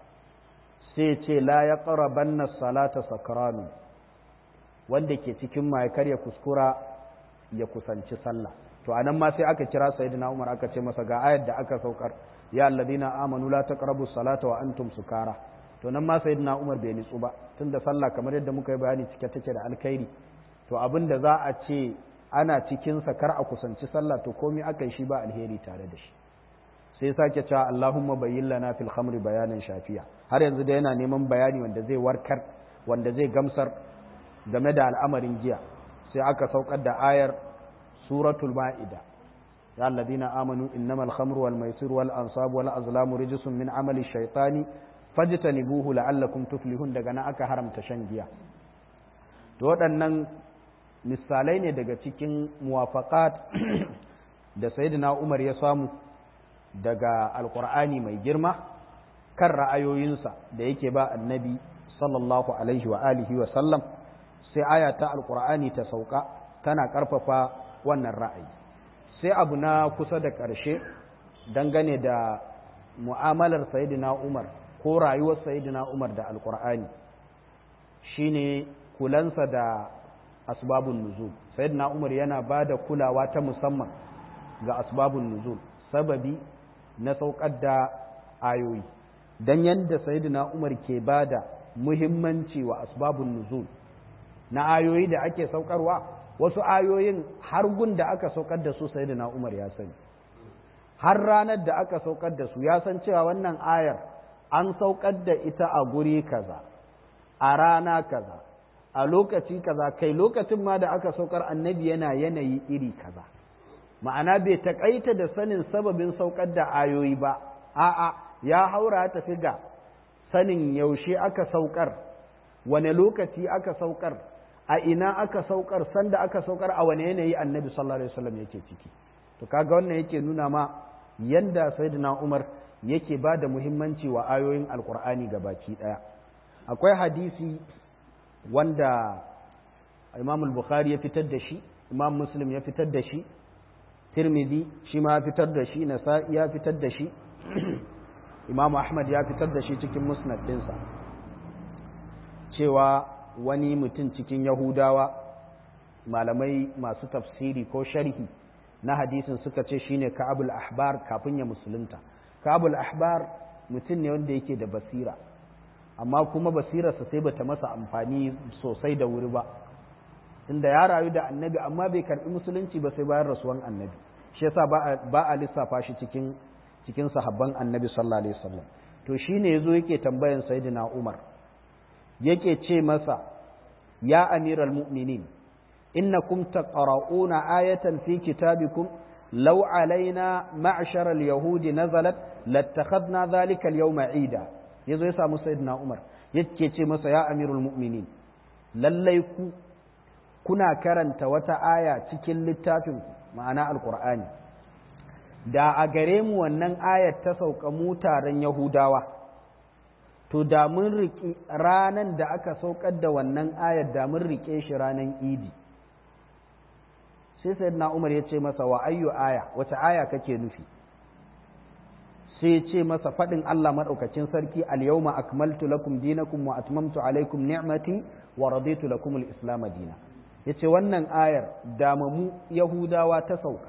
sai ce la ya qarabanna salata sakranu, wanda ke cikin maye kar ya kuskura ya kusanci sallah. to anan ma sai aka kira sayyidina Umar aka ce masa ga ayar da aka saukar ya alladina amanu la taqrabu salata wa antum sukara. to nan ma sayyidina Umar bai nitsu ba, tunda sallah kamar yadda muka yi bayani cike take da alkhairi, to abin da za a ce ana cikin sa kar a kusanci sallah to komai aka yi shi ba alheri tare da shi. sai sake cewa Allahumma bayyin lana fil khamri bayanan shafiya, har yanzu da yana neman bayani wanda zai warkar, wanda zai gamsar game da al'amarin giya. sai aka saukar da ayar suratul ma'ida ya alladhina amanu innamal khamru wal maisir wal ansab wal azlamu rijsun min amali shaytani fajtanibuhu la'allakum tuflihun. daga nan aka haramta shan giya. to waɗannan misalai ne daga cikin muwafaqat da sayyidina Umar ya samu daga alqur'ani mai girma kan ra'ayoyinsa da yake ba annabi sallallahu alaihi wa alihi wa sallam. sai aya ta alqur'ani ta sauka tana karfafa wannan ra'ayi. sai abu na kusa da ƙarshe dangane da mu'amalar sayyidina Umar ko rayuwar sayyidina Umar da alqur'ani shine kulansa da asbabun nuzul. sayyidina Umar yana bada kulawa ta musamman ga asbabun nuzul, sababi na saukar da ayoyi. dan yanda sayyidina Umar ke bada muhimmanci wa asbabun nuzul na ayoyi da ake saukarwa, wasu ayoyin har gun da aka saukar da su sayyidina Umar ya sani, har ranar da aka saukar da su ya san cewa wannan ayar an saukar da ita a guri kaza a rana kaza a lokaci kaza, kai lokacin ma da aka saukar annabi yana yanayi iri kaza. ma'ana bai takaita da sanin sababin saukar da ayoyi ba, a'a ya haura tafi ga sanin yaushe aka saukar, wane lokaci aka saukar, a ina aka saukar, sanda aka saukar a wane yanayi annabi sallallahu alaihi wasallam yake ciki. to kaga wannan yake nuna ma yanda sayyidina Umar yake ba da muhimmanci wa ayoyin alqur'ani gabaki daya. akwai hadisi wanda Imam al-Bukhari ya fitar da shi, Imam Muslim ya fitar da shi, Tirmidhi shi ma ya fitar da shi, Nasa'i ya fitar da shi, Imam Ahmad ya fitar da shi cikin musnad ɗinsa, cewa wani mutum cikin Yahudawa, malamai masu tafsiri ko sharhi na hadisin suka ce shine Ka'abul Ahbar kafin ya musulunta. Ka'abul Ahbar mutum ne wanda yake da basira, amma kuma basirarsa sai bata masa amfani sosai da wuri ba, tunda ya rayu da annabi amma bai karbi musulunci ba sai bayan rasuwan annabi. shi yasa ba a lissafa shi cikin sahabban annabi sallallahu alaihi wasallam. to shine yazo yake tambayan sayyidina Umar, yake ce masa ya amiral mu'minin innakum taqra'una ayatan fi kitabikum law alaina ma'shar al-yahudi nazalat lattakhadna dhalika al-yawma 'ida. yazo ya samu sayyidina Umar yake ce masa ya amirul mu'minin, lallai kuna karanta wata aya cikin littafin ma'ana alqur'ani, da a gare mu wannan ayar ta sauka mu taron Yahudawa, to da mun riƙi ranan da aka saukar da wannan ayar da mun riƙe shi ranan idi. sai sayyidina Umar ya ce masa wa ayyu aya, wace aya kake nufi? sai ya ce masa faɗin Allah maɗaukakin sarki al-yawma akmaltu lakum dinakum wa atmamtu alaikum ni'mati wa raditu lakum al-islam dina. yace wannan ayar da mu Yahudawa ta sauka,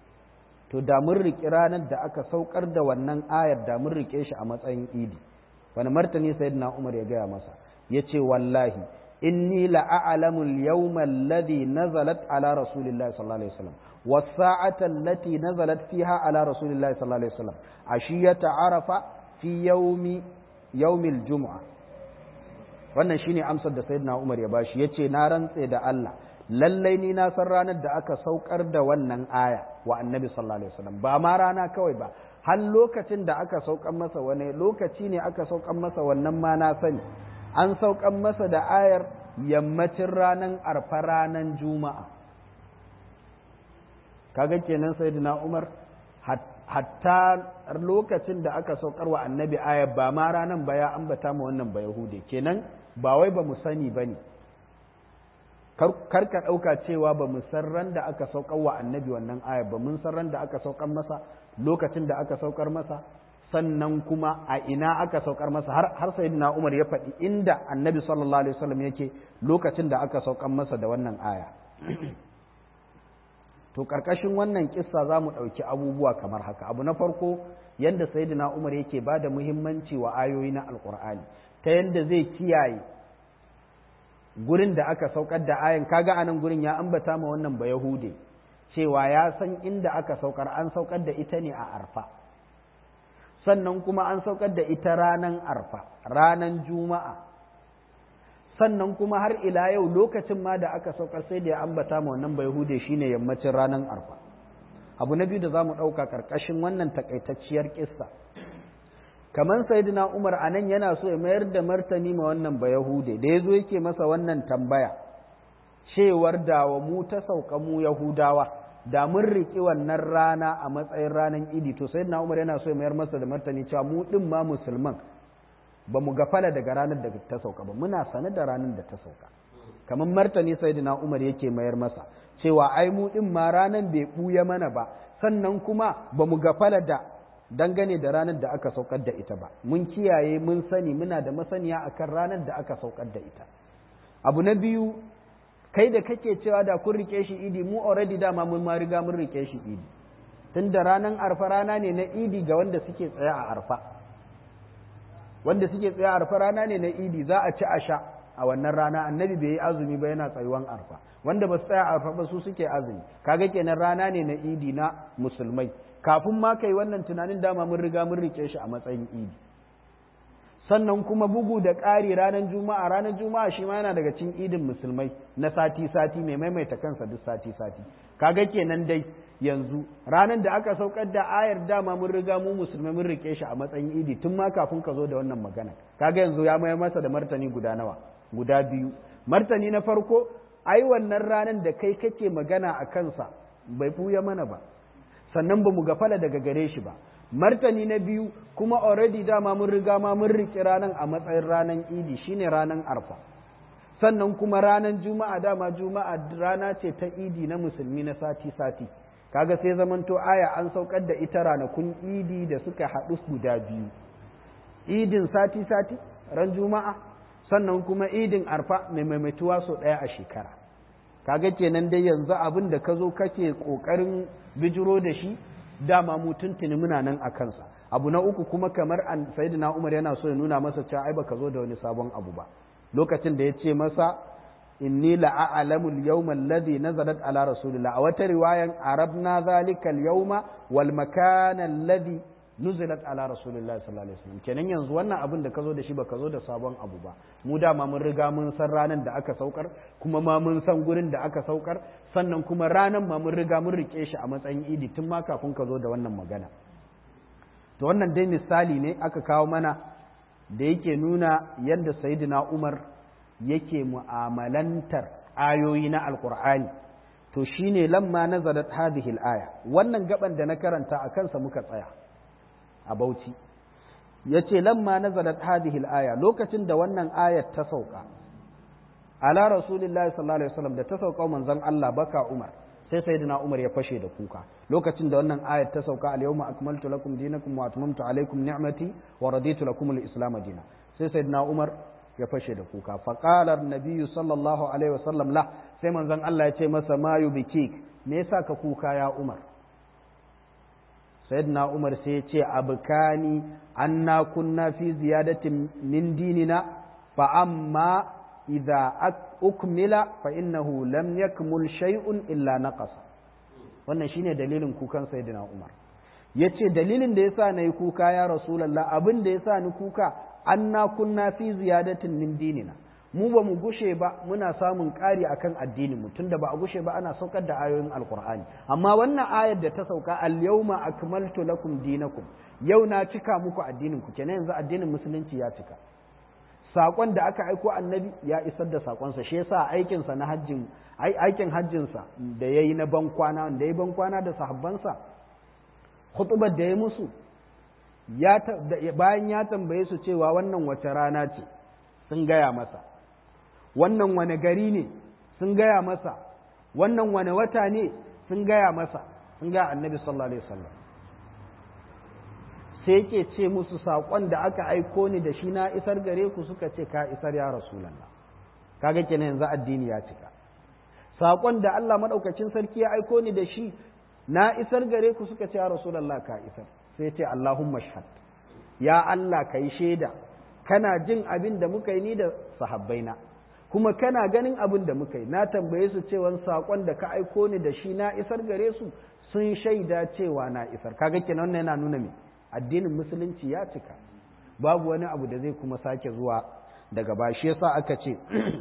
to da mun riƙi ranar da aka saukar da wannan ayar da mun riƙe shi a matsayin idi. wani martani sayyidina Umar ya gaya masa yace wallahi inni la'alamu al-yawma alladhi nazalat ala rasulillahi sallallahu alaihi wasallam was-sa'ata allati nazalat fiha ala rasulillahi sallallahu alaihi wasallam ashiyata arafa fi yawmil jumu'a. Wannan shine amsar da sayyidina Umar ya bashi yace na rantse da Allah lallai ni na san ranar da aka saukar da wannan aya wa annabi sallallahu alaihi wasallam ba ma rana kawai ba har lokacin da aka saukar masa wani lokaci ne aka saukar masa wannan ma na sani an saukar masa da ayar yammacin ranar arfa ranar juma'a. Kaga kenan sayyidina Umar hatta lokacin da aka saukar wa annabi ayar ba ma ranan ba ya ambata ma wannan ba yahude kenan ba wai ba mu sani bane kar ka ɗauka cewa ba mu san ran da aka saukar wa annabi wannan ayar ba mun san ran da aka saukar masa lokacin da aka saukar masa sannan kuma a ina aka saukar masa har sayyidina Umar ya faɗi inda annabi sallallahu alaihi wasallam yake lokacin da aka saukar masa da wannan aya. To karkashin wannan kissa za mu ɗauki abubuwa kamar haka. Abu na farko yadda sayyidina Umar yake ba da muhimmanci wa ayoyi na Alƙur'ani ta yadda zai kiyaye gurin da aka saukar da ayan kaga anan gurin ya ambata ma wannan ba Yahude cewa ya san inda aka saukar an saukar da ita ne a Arfa sannan kuma an saukar da ita ranan Arfa ranan Juma'a sannan kuma har ila yau lokacin ma da aka saukar sai da ya ambata ma wannan ba Yahude shine yammacin ranan Arfa. Abu na biyu da zamu ɗauka karkashin wannan takaitacciyar kissa kamar sayyidina Umar anan yana so ya mayar da martani ma wannan ba Yahude da yazo yake masa wannan tambaya cewar da wa mu ta sauka mu Yahudawa da mun riki wannan rana a matsayin ranan Idi to sayyidina Umar yana so ya mayar masa da martani cewa mu din ma musulman ba mu gafala daga ranar da ta sauka ba muna sane da ranar da ta sauka kamar martani sayyidina Umar yake mayar masa cewa ai mu din ma ranar bai buya mana ba sannan kuma ba mu gafala da dangane da ranar da aka saukar da ita ba mun kiyaye mun sani muna da masaniya akan ranar da aka saukar da ita. Abu na biyu kai da kake cewa da kun rike shi idi mu already dama mun ma riga mun rike shi idi tunda ranar arfa rana ne na idi ga wanda suke tsaye a arfa wanda suke tsaye a arfa rana ne na idi za a ci a sha a wannan rana annabi bai yi azumi ba yana tsayuwan arfa wanda ba su tsaya arfa ba su suke azumi kaga kenan rana ne na idi na musulmai kafin ma kai wannan tunanin dama mun riga mun rike shi a matsayin idi sannan kuma bugu da ƙari ranar juma'a shi ma yana daga cikin idin musulmai na sati mai maimaita kansa duk sati kaga kenan dai yanzu ranar da aka saukar da ayar dama mun riga mu musulmai mun rike shi a matsayin idi tun ma kafin ka zo da wannan magana kaga yanzu ya mayar masa da martani guda biyu martani na farko ai wannan ranar da kai kake magana a kansa bai buya mana ba sannan ba mu gafala daga gare shi ba martani na biyu kuma already dama mun riga ma mun riƙe ranar a matsayin ranar idi shine ranar arfa sannan kuma ranar juma'a dama juma'a rana ce ta idi na musulmi na sati kaga sai zamanto aya an saukar da ita ranakun idi da suka haɗu guda biyu idin sati ran juma'a sannan kuma idin arfa mai maimaituwa sau ɗaya a shekara kaga kenan dai yanzu abin da ka zo kake ƙoƙarin bijiro da shi dama mu tuntuni muna nan a kansa. Abu na uku kuma kamar sayyidina Umar yana so ya nuna masa cewa ai baka zo da wani sabon abu ba lokacin da ya ce masa inni la'alamu al-yawma alladhi nazalat ala rasulillah a wata riwayan arabna zalika al-yawma wal makana alladhi nuzilat ala rasulillah sallallahu alaihi wasallam kenan yanzu wannan abin da ka zo da shi baka zo da sabon abu ba mu dama mun riga mun san ranar da aka saukar kuma ma mun san gurin da aka saukar sannan kuma ranar ma mun riga mun rike shi a matsayin idi tun ma kafin ka zo da wannan magana to wannan dai misali ne aka kawo mana da yake nuna yadda sayyidina Umar yake mu'amalantar ayoyi na alqur'ani to shine lamma nazalat hadhihi al-aya wannan gaban da na karanta a kansa muka tsaya a Bauchi yace lamma nazalat hadhihi al-aya lokacin da wannan ayat ta sauka ala rasulillahi sallallahu alaihi wasallam da ta sauka manzon Allah baka Umar sai sayyidina Umar ya fashe da kuka lokacin da wannan ayat ta sauka al-yawma akmaltu lakum dinakum wa atmamtu alaykum ni'mati wa raditu lakum al-islam dinan sai sayyidina Umar ya fashe da kuka fa qala an-nabiy sallallahu alaihi wasallam la sai manzon Allah ya ce masa ma yubikik me yasa ka kuka ya Umar sayyidina Umar sai ya ce abkani anna kunna fi ziyadatin min dinina fa amma idza ukmila fa innahu lam yakmul shay'un illa naqasa. Wannan shine dalilin kukan sayyidina Umar. Yace dalilin da yasa nayi kuka ya Rasulullah, abin da yasa ni kuka anna kunna fi ziyadatin min dinina, mu ba mu gushe ba muna samun ƙari akan addinin mu, tunda ba a gushe ba ana saukar da ayoyin alqur'ani, amma wannan ayar da ta sauka al-yawma akmaltu lakum dinakum, yau na cika muku addinin ku, kenan yanzu addinin musulunci ya cika. Sakon da aka aiko annabi ya isar da sakonsa, shi yasa aikinsa na aikin hajjinsa da yayi na bankwana, da yayi bankwana da sahabbansa, khutubar da ya musu, bayan ya tambaye su cewa wannan wace rana ce, sun gaya masa, wannan wane gari ne, sun gaya masa, wannan wane wata ne, sun gaya masa, sun gaya annabi sallallahu alaihi wasallam. Sai yake ce musu saƙon da aka aiko ni da shi na isar gare ku, suka ce ka isar ya Rasulallah. Kaga kenan yanzu addini ya cika. Saƙon da Allah madaukakin sarki ya aiko ni da shi na isar gare ku, suka ce ya Rasulallah ka isar. Sai ce Allahumma shahad, ya Allah kai shaida, kana jin abin da muka yi ni da sahabbaina, kuma kana ganin abin da muka yi. Na tambaye su cewa saƙon da ka aiko ni da shi na isar gare su, sun shaida cewa na isar. Kaga kenan wannan yana nuna me addinin musulunci ya cika, babu wani abu da zai kuma sake zuwa daga ba. Shi yasa aka ce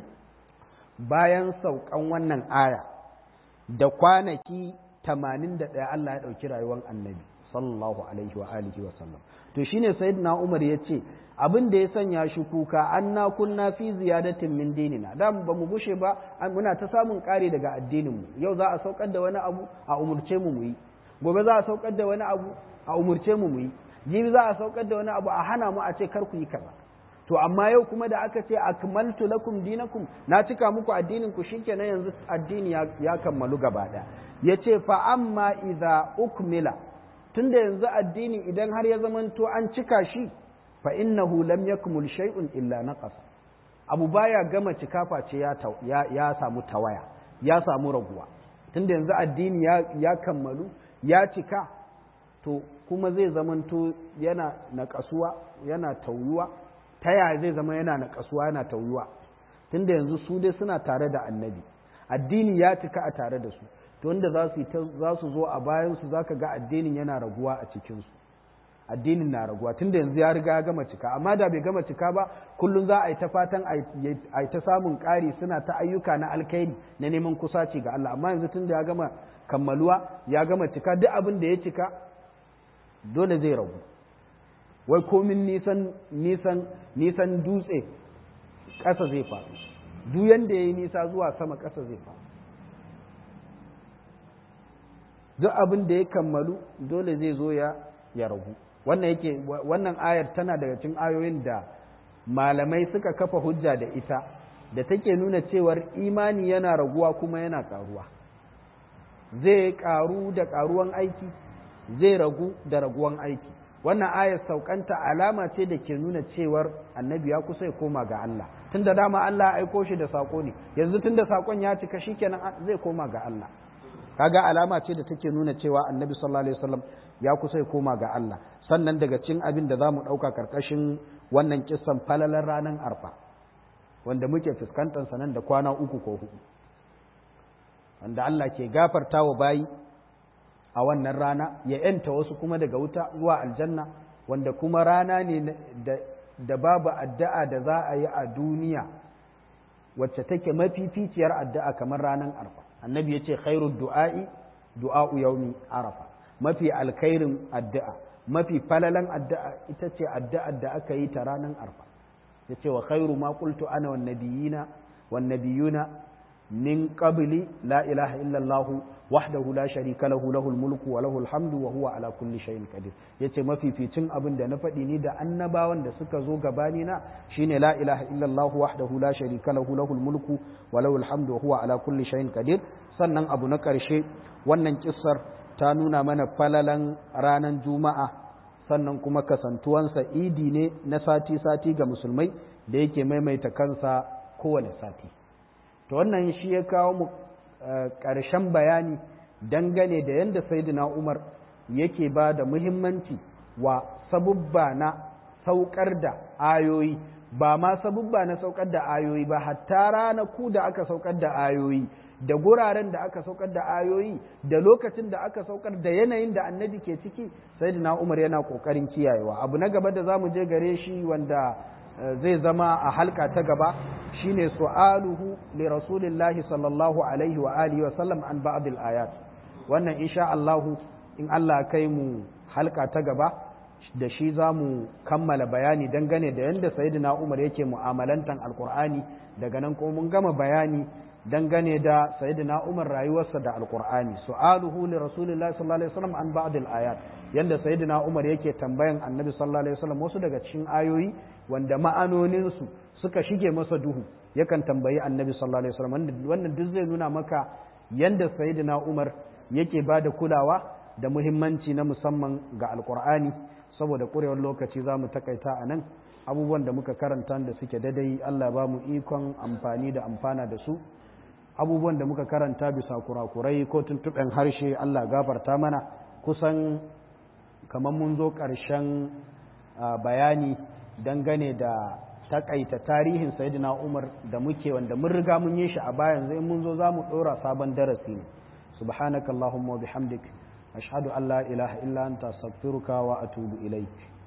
bayan saukan wannan aya da kwanaki 81 Allah ya ɗauki rayuwar annabi sallallahu alaihi wa alihi wa sallam. To shine sayyidina Umar ya ce abin da ya sanya shi kuka anna kunna fi ziyadatin min dinina, da ba mu bushe ba muna ta samun ƙari daga addinin mu. Yau za a saukar da wani abu a umurce mu mu yi, gobe za a saukar da wani abu a umurce mu yi, jibi za a saukar da wani abu a hana mu a ce kar ku yi kaza. To amma yau kuma da aka ce akmaltu lakum dinakum, na cika muku addinin ku, shikenan yanzu addini ya kammalu gaba daya. Yace fa amma idza ukmila, tunda yanzu addini idan har ya zamanto an cika shi, fa innahu lam yakmul shay'un illa naqas. Abu baya gama cika face ya samu tawaya, ya samu raguwa. Tunda yanzu addini ya kammalu, ya cika, to kuma zai zamanto yana naƙasuwa, yana tauyuwa. Ta yaya zai zama yana naƙasuwa, yana tauyuwa? Tunda yanzu su dai suna tare da annabi, addini ya cika a tare da su, to wanda za su zo a bayansu za ka ga addinin yana raguwa a cikinsu, addinin na raguwa, tunda yanzu ya riga ya gama cika. Amma da bai gama cika ba, kullum za a yi ta fatan a yi ta samun ƙari, suna ta ayyuka na alkhairi na neman kusaci ga Allah. Amma yanzu tunda ya gama kammaluwa, ya gama cika, duk abin da ya cika dole zai ragu. Wai komin nisan dutse ƙasa zai faɗo, duk yanda ya yi nisa zuwa sama ƙasa zai faɗo. Duk abin da ya kammalu dole zai zo ya ragu. Wannan ayar tana daga cikin ayoyin da malamai suka kafa hujja da ita, da take nuna cewar imani yana raguwa kuma yana ƙaruwa. Zai ƙaru da ƙaruwan aiki, zai ragu da raguwan aiki. Wannan ayar saukanta alama ce da ke nuna cewar annabi ya kusa ya koma ga Allah, tunda dama Allah ya aiko shi da sako ne, yanzu tunda sakon ya cika shikenan zai koma ga Allah. Kaga alama ce da take nuna cewa annabi sallallahu alaihi wasallam ya kusa ya koma ga Allah. Sannan daga cikin abin da zamu dauka karkashin wannan kissan falalar ranar Arfa, wanda muke fuskantar sa nan da kwana 3 ko 4, wanda Allah ke gafarta wa bayi a wannan rana, ya yanta wasu kuma daga wuta zuwa aljanna, wanda kuma rana ne da babu addu'a da za a yi a duniya wacce take mafificiyar addu'a kamar ranar Arfa. Annabi ya ce khairud du'a'i du'a'u yawmi Arafa, mafi alkhairin addu'a, mafi falalan addu'a ita ce addu'ar da aka yi ta ranar Arfa. Ya ce wa khairu ma qultu ana wan nabiyuna min qabli la ilaha illa Allah wahdahu la sharika lahu lahul mulku wa lahul hamdu wa huwa ala kulli shay'in qadir. Yace mafificin abin da na faɗi ni da annabawan da suka zo gabani na shine la ilaha illa Allah wahdahu la sharika lahu lahul mulku wa lahul hamdu wa huwa ala kulli shay'in qadir. Sannan abu na ƙarshe, wannan kissar ta nuna mana falalan ranar Juma'a, sannan kuma kasantuwansa idi ne na sati-sati ga musulmai da yake maimaita kansa kowane sati. To wannan shi ya kawo mu ƙarshen bayani dangane da yadda Sayyidina Umar yake ba da muhimmanci wa sabubba na saukar da ayoyi, ba ma sabubba na saukar da ayoyi ba, hatta ranaku da aka saukar da ayoyi, da guraren da aka saukar da ayoyi, da lokacin da aka saukar da yanayin da annabi ke ciki, sayyidina Umar yana kokarin kiyayewa. Abu na gaba da zamu je gare shi wanda zai zama a halka ta gaba shine su'aluhu li rasulillahi sallallahu alaihi wa alihi wa sallam an ba'd al-ayat. Wannan insha Allah in Allah kai mu halka ta gaba da shi zamu kammala bayani dangane da yanda sayyidina Umar yake mu'amalantan alqur'ani. Daga nan kuma mun gama bayani dangane da sayyidina Umar rayuwarsa da alqur'ani. Su'aluhu li rasulillahi sallallahu alaihi wasallam an ba'd al-ayat, yanda sayyidina Umar yake tambayan annabi sallallahu alaihi wasallam wasu daga cikin ayoyi wanda ma'anonin su suka shige masa duhu, yakan tambayi annabi sallallahu alaihi wasallam. Wannan duk zai nuna maka yanda sayyidina Umar yake bada kulawa da muhimmanci na musamman ga alqur'ani. Saboda kurewar lokaci za mu takaita a nan. Abubuwan da muka karanta da suke daidai Allah ba mu ikon amfani da amfana da su. Abubuwan da muka karanta bisa kurakurai ko tuntuɓen harshe Allah gafarta mana. Kusan kamar mun zo ƙarshen bayani dangane da takaita tarihin Sayyidina Umar da muke, wanda mun riga mun yi shi a bayan, zai mun zo za mu ɗora sabon darasi ne. Subhanakallahumma wa bihamdik ashhadu an la ilaha illa anta astaghfiruka wa atubu ilaik.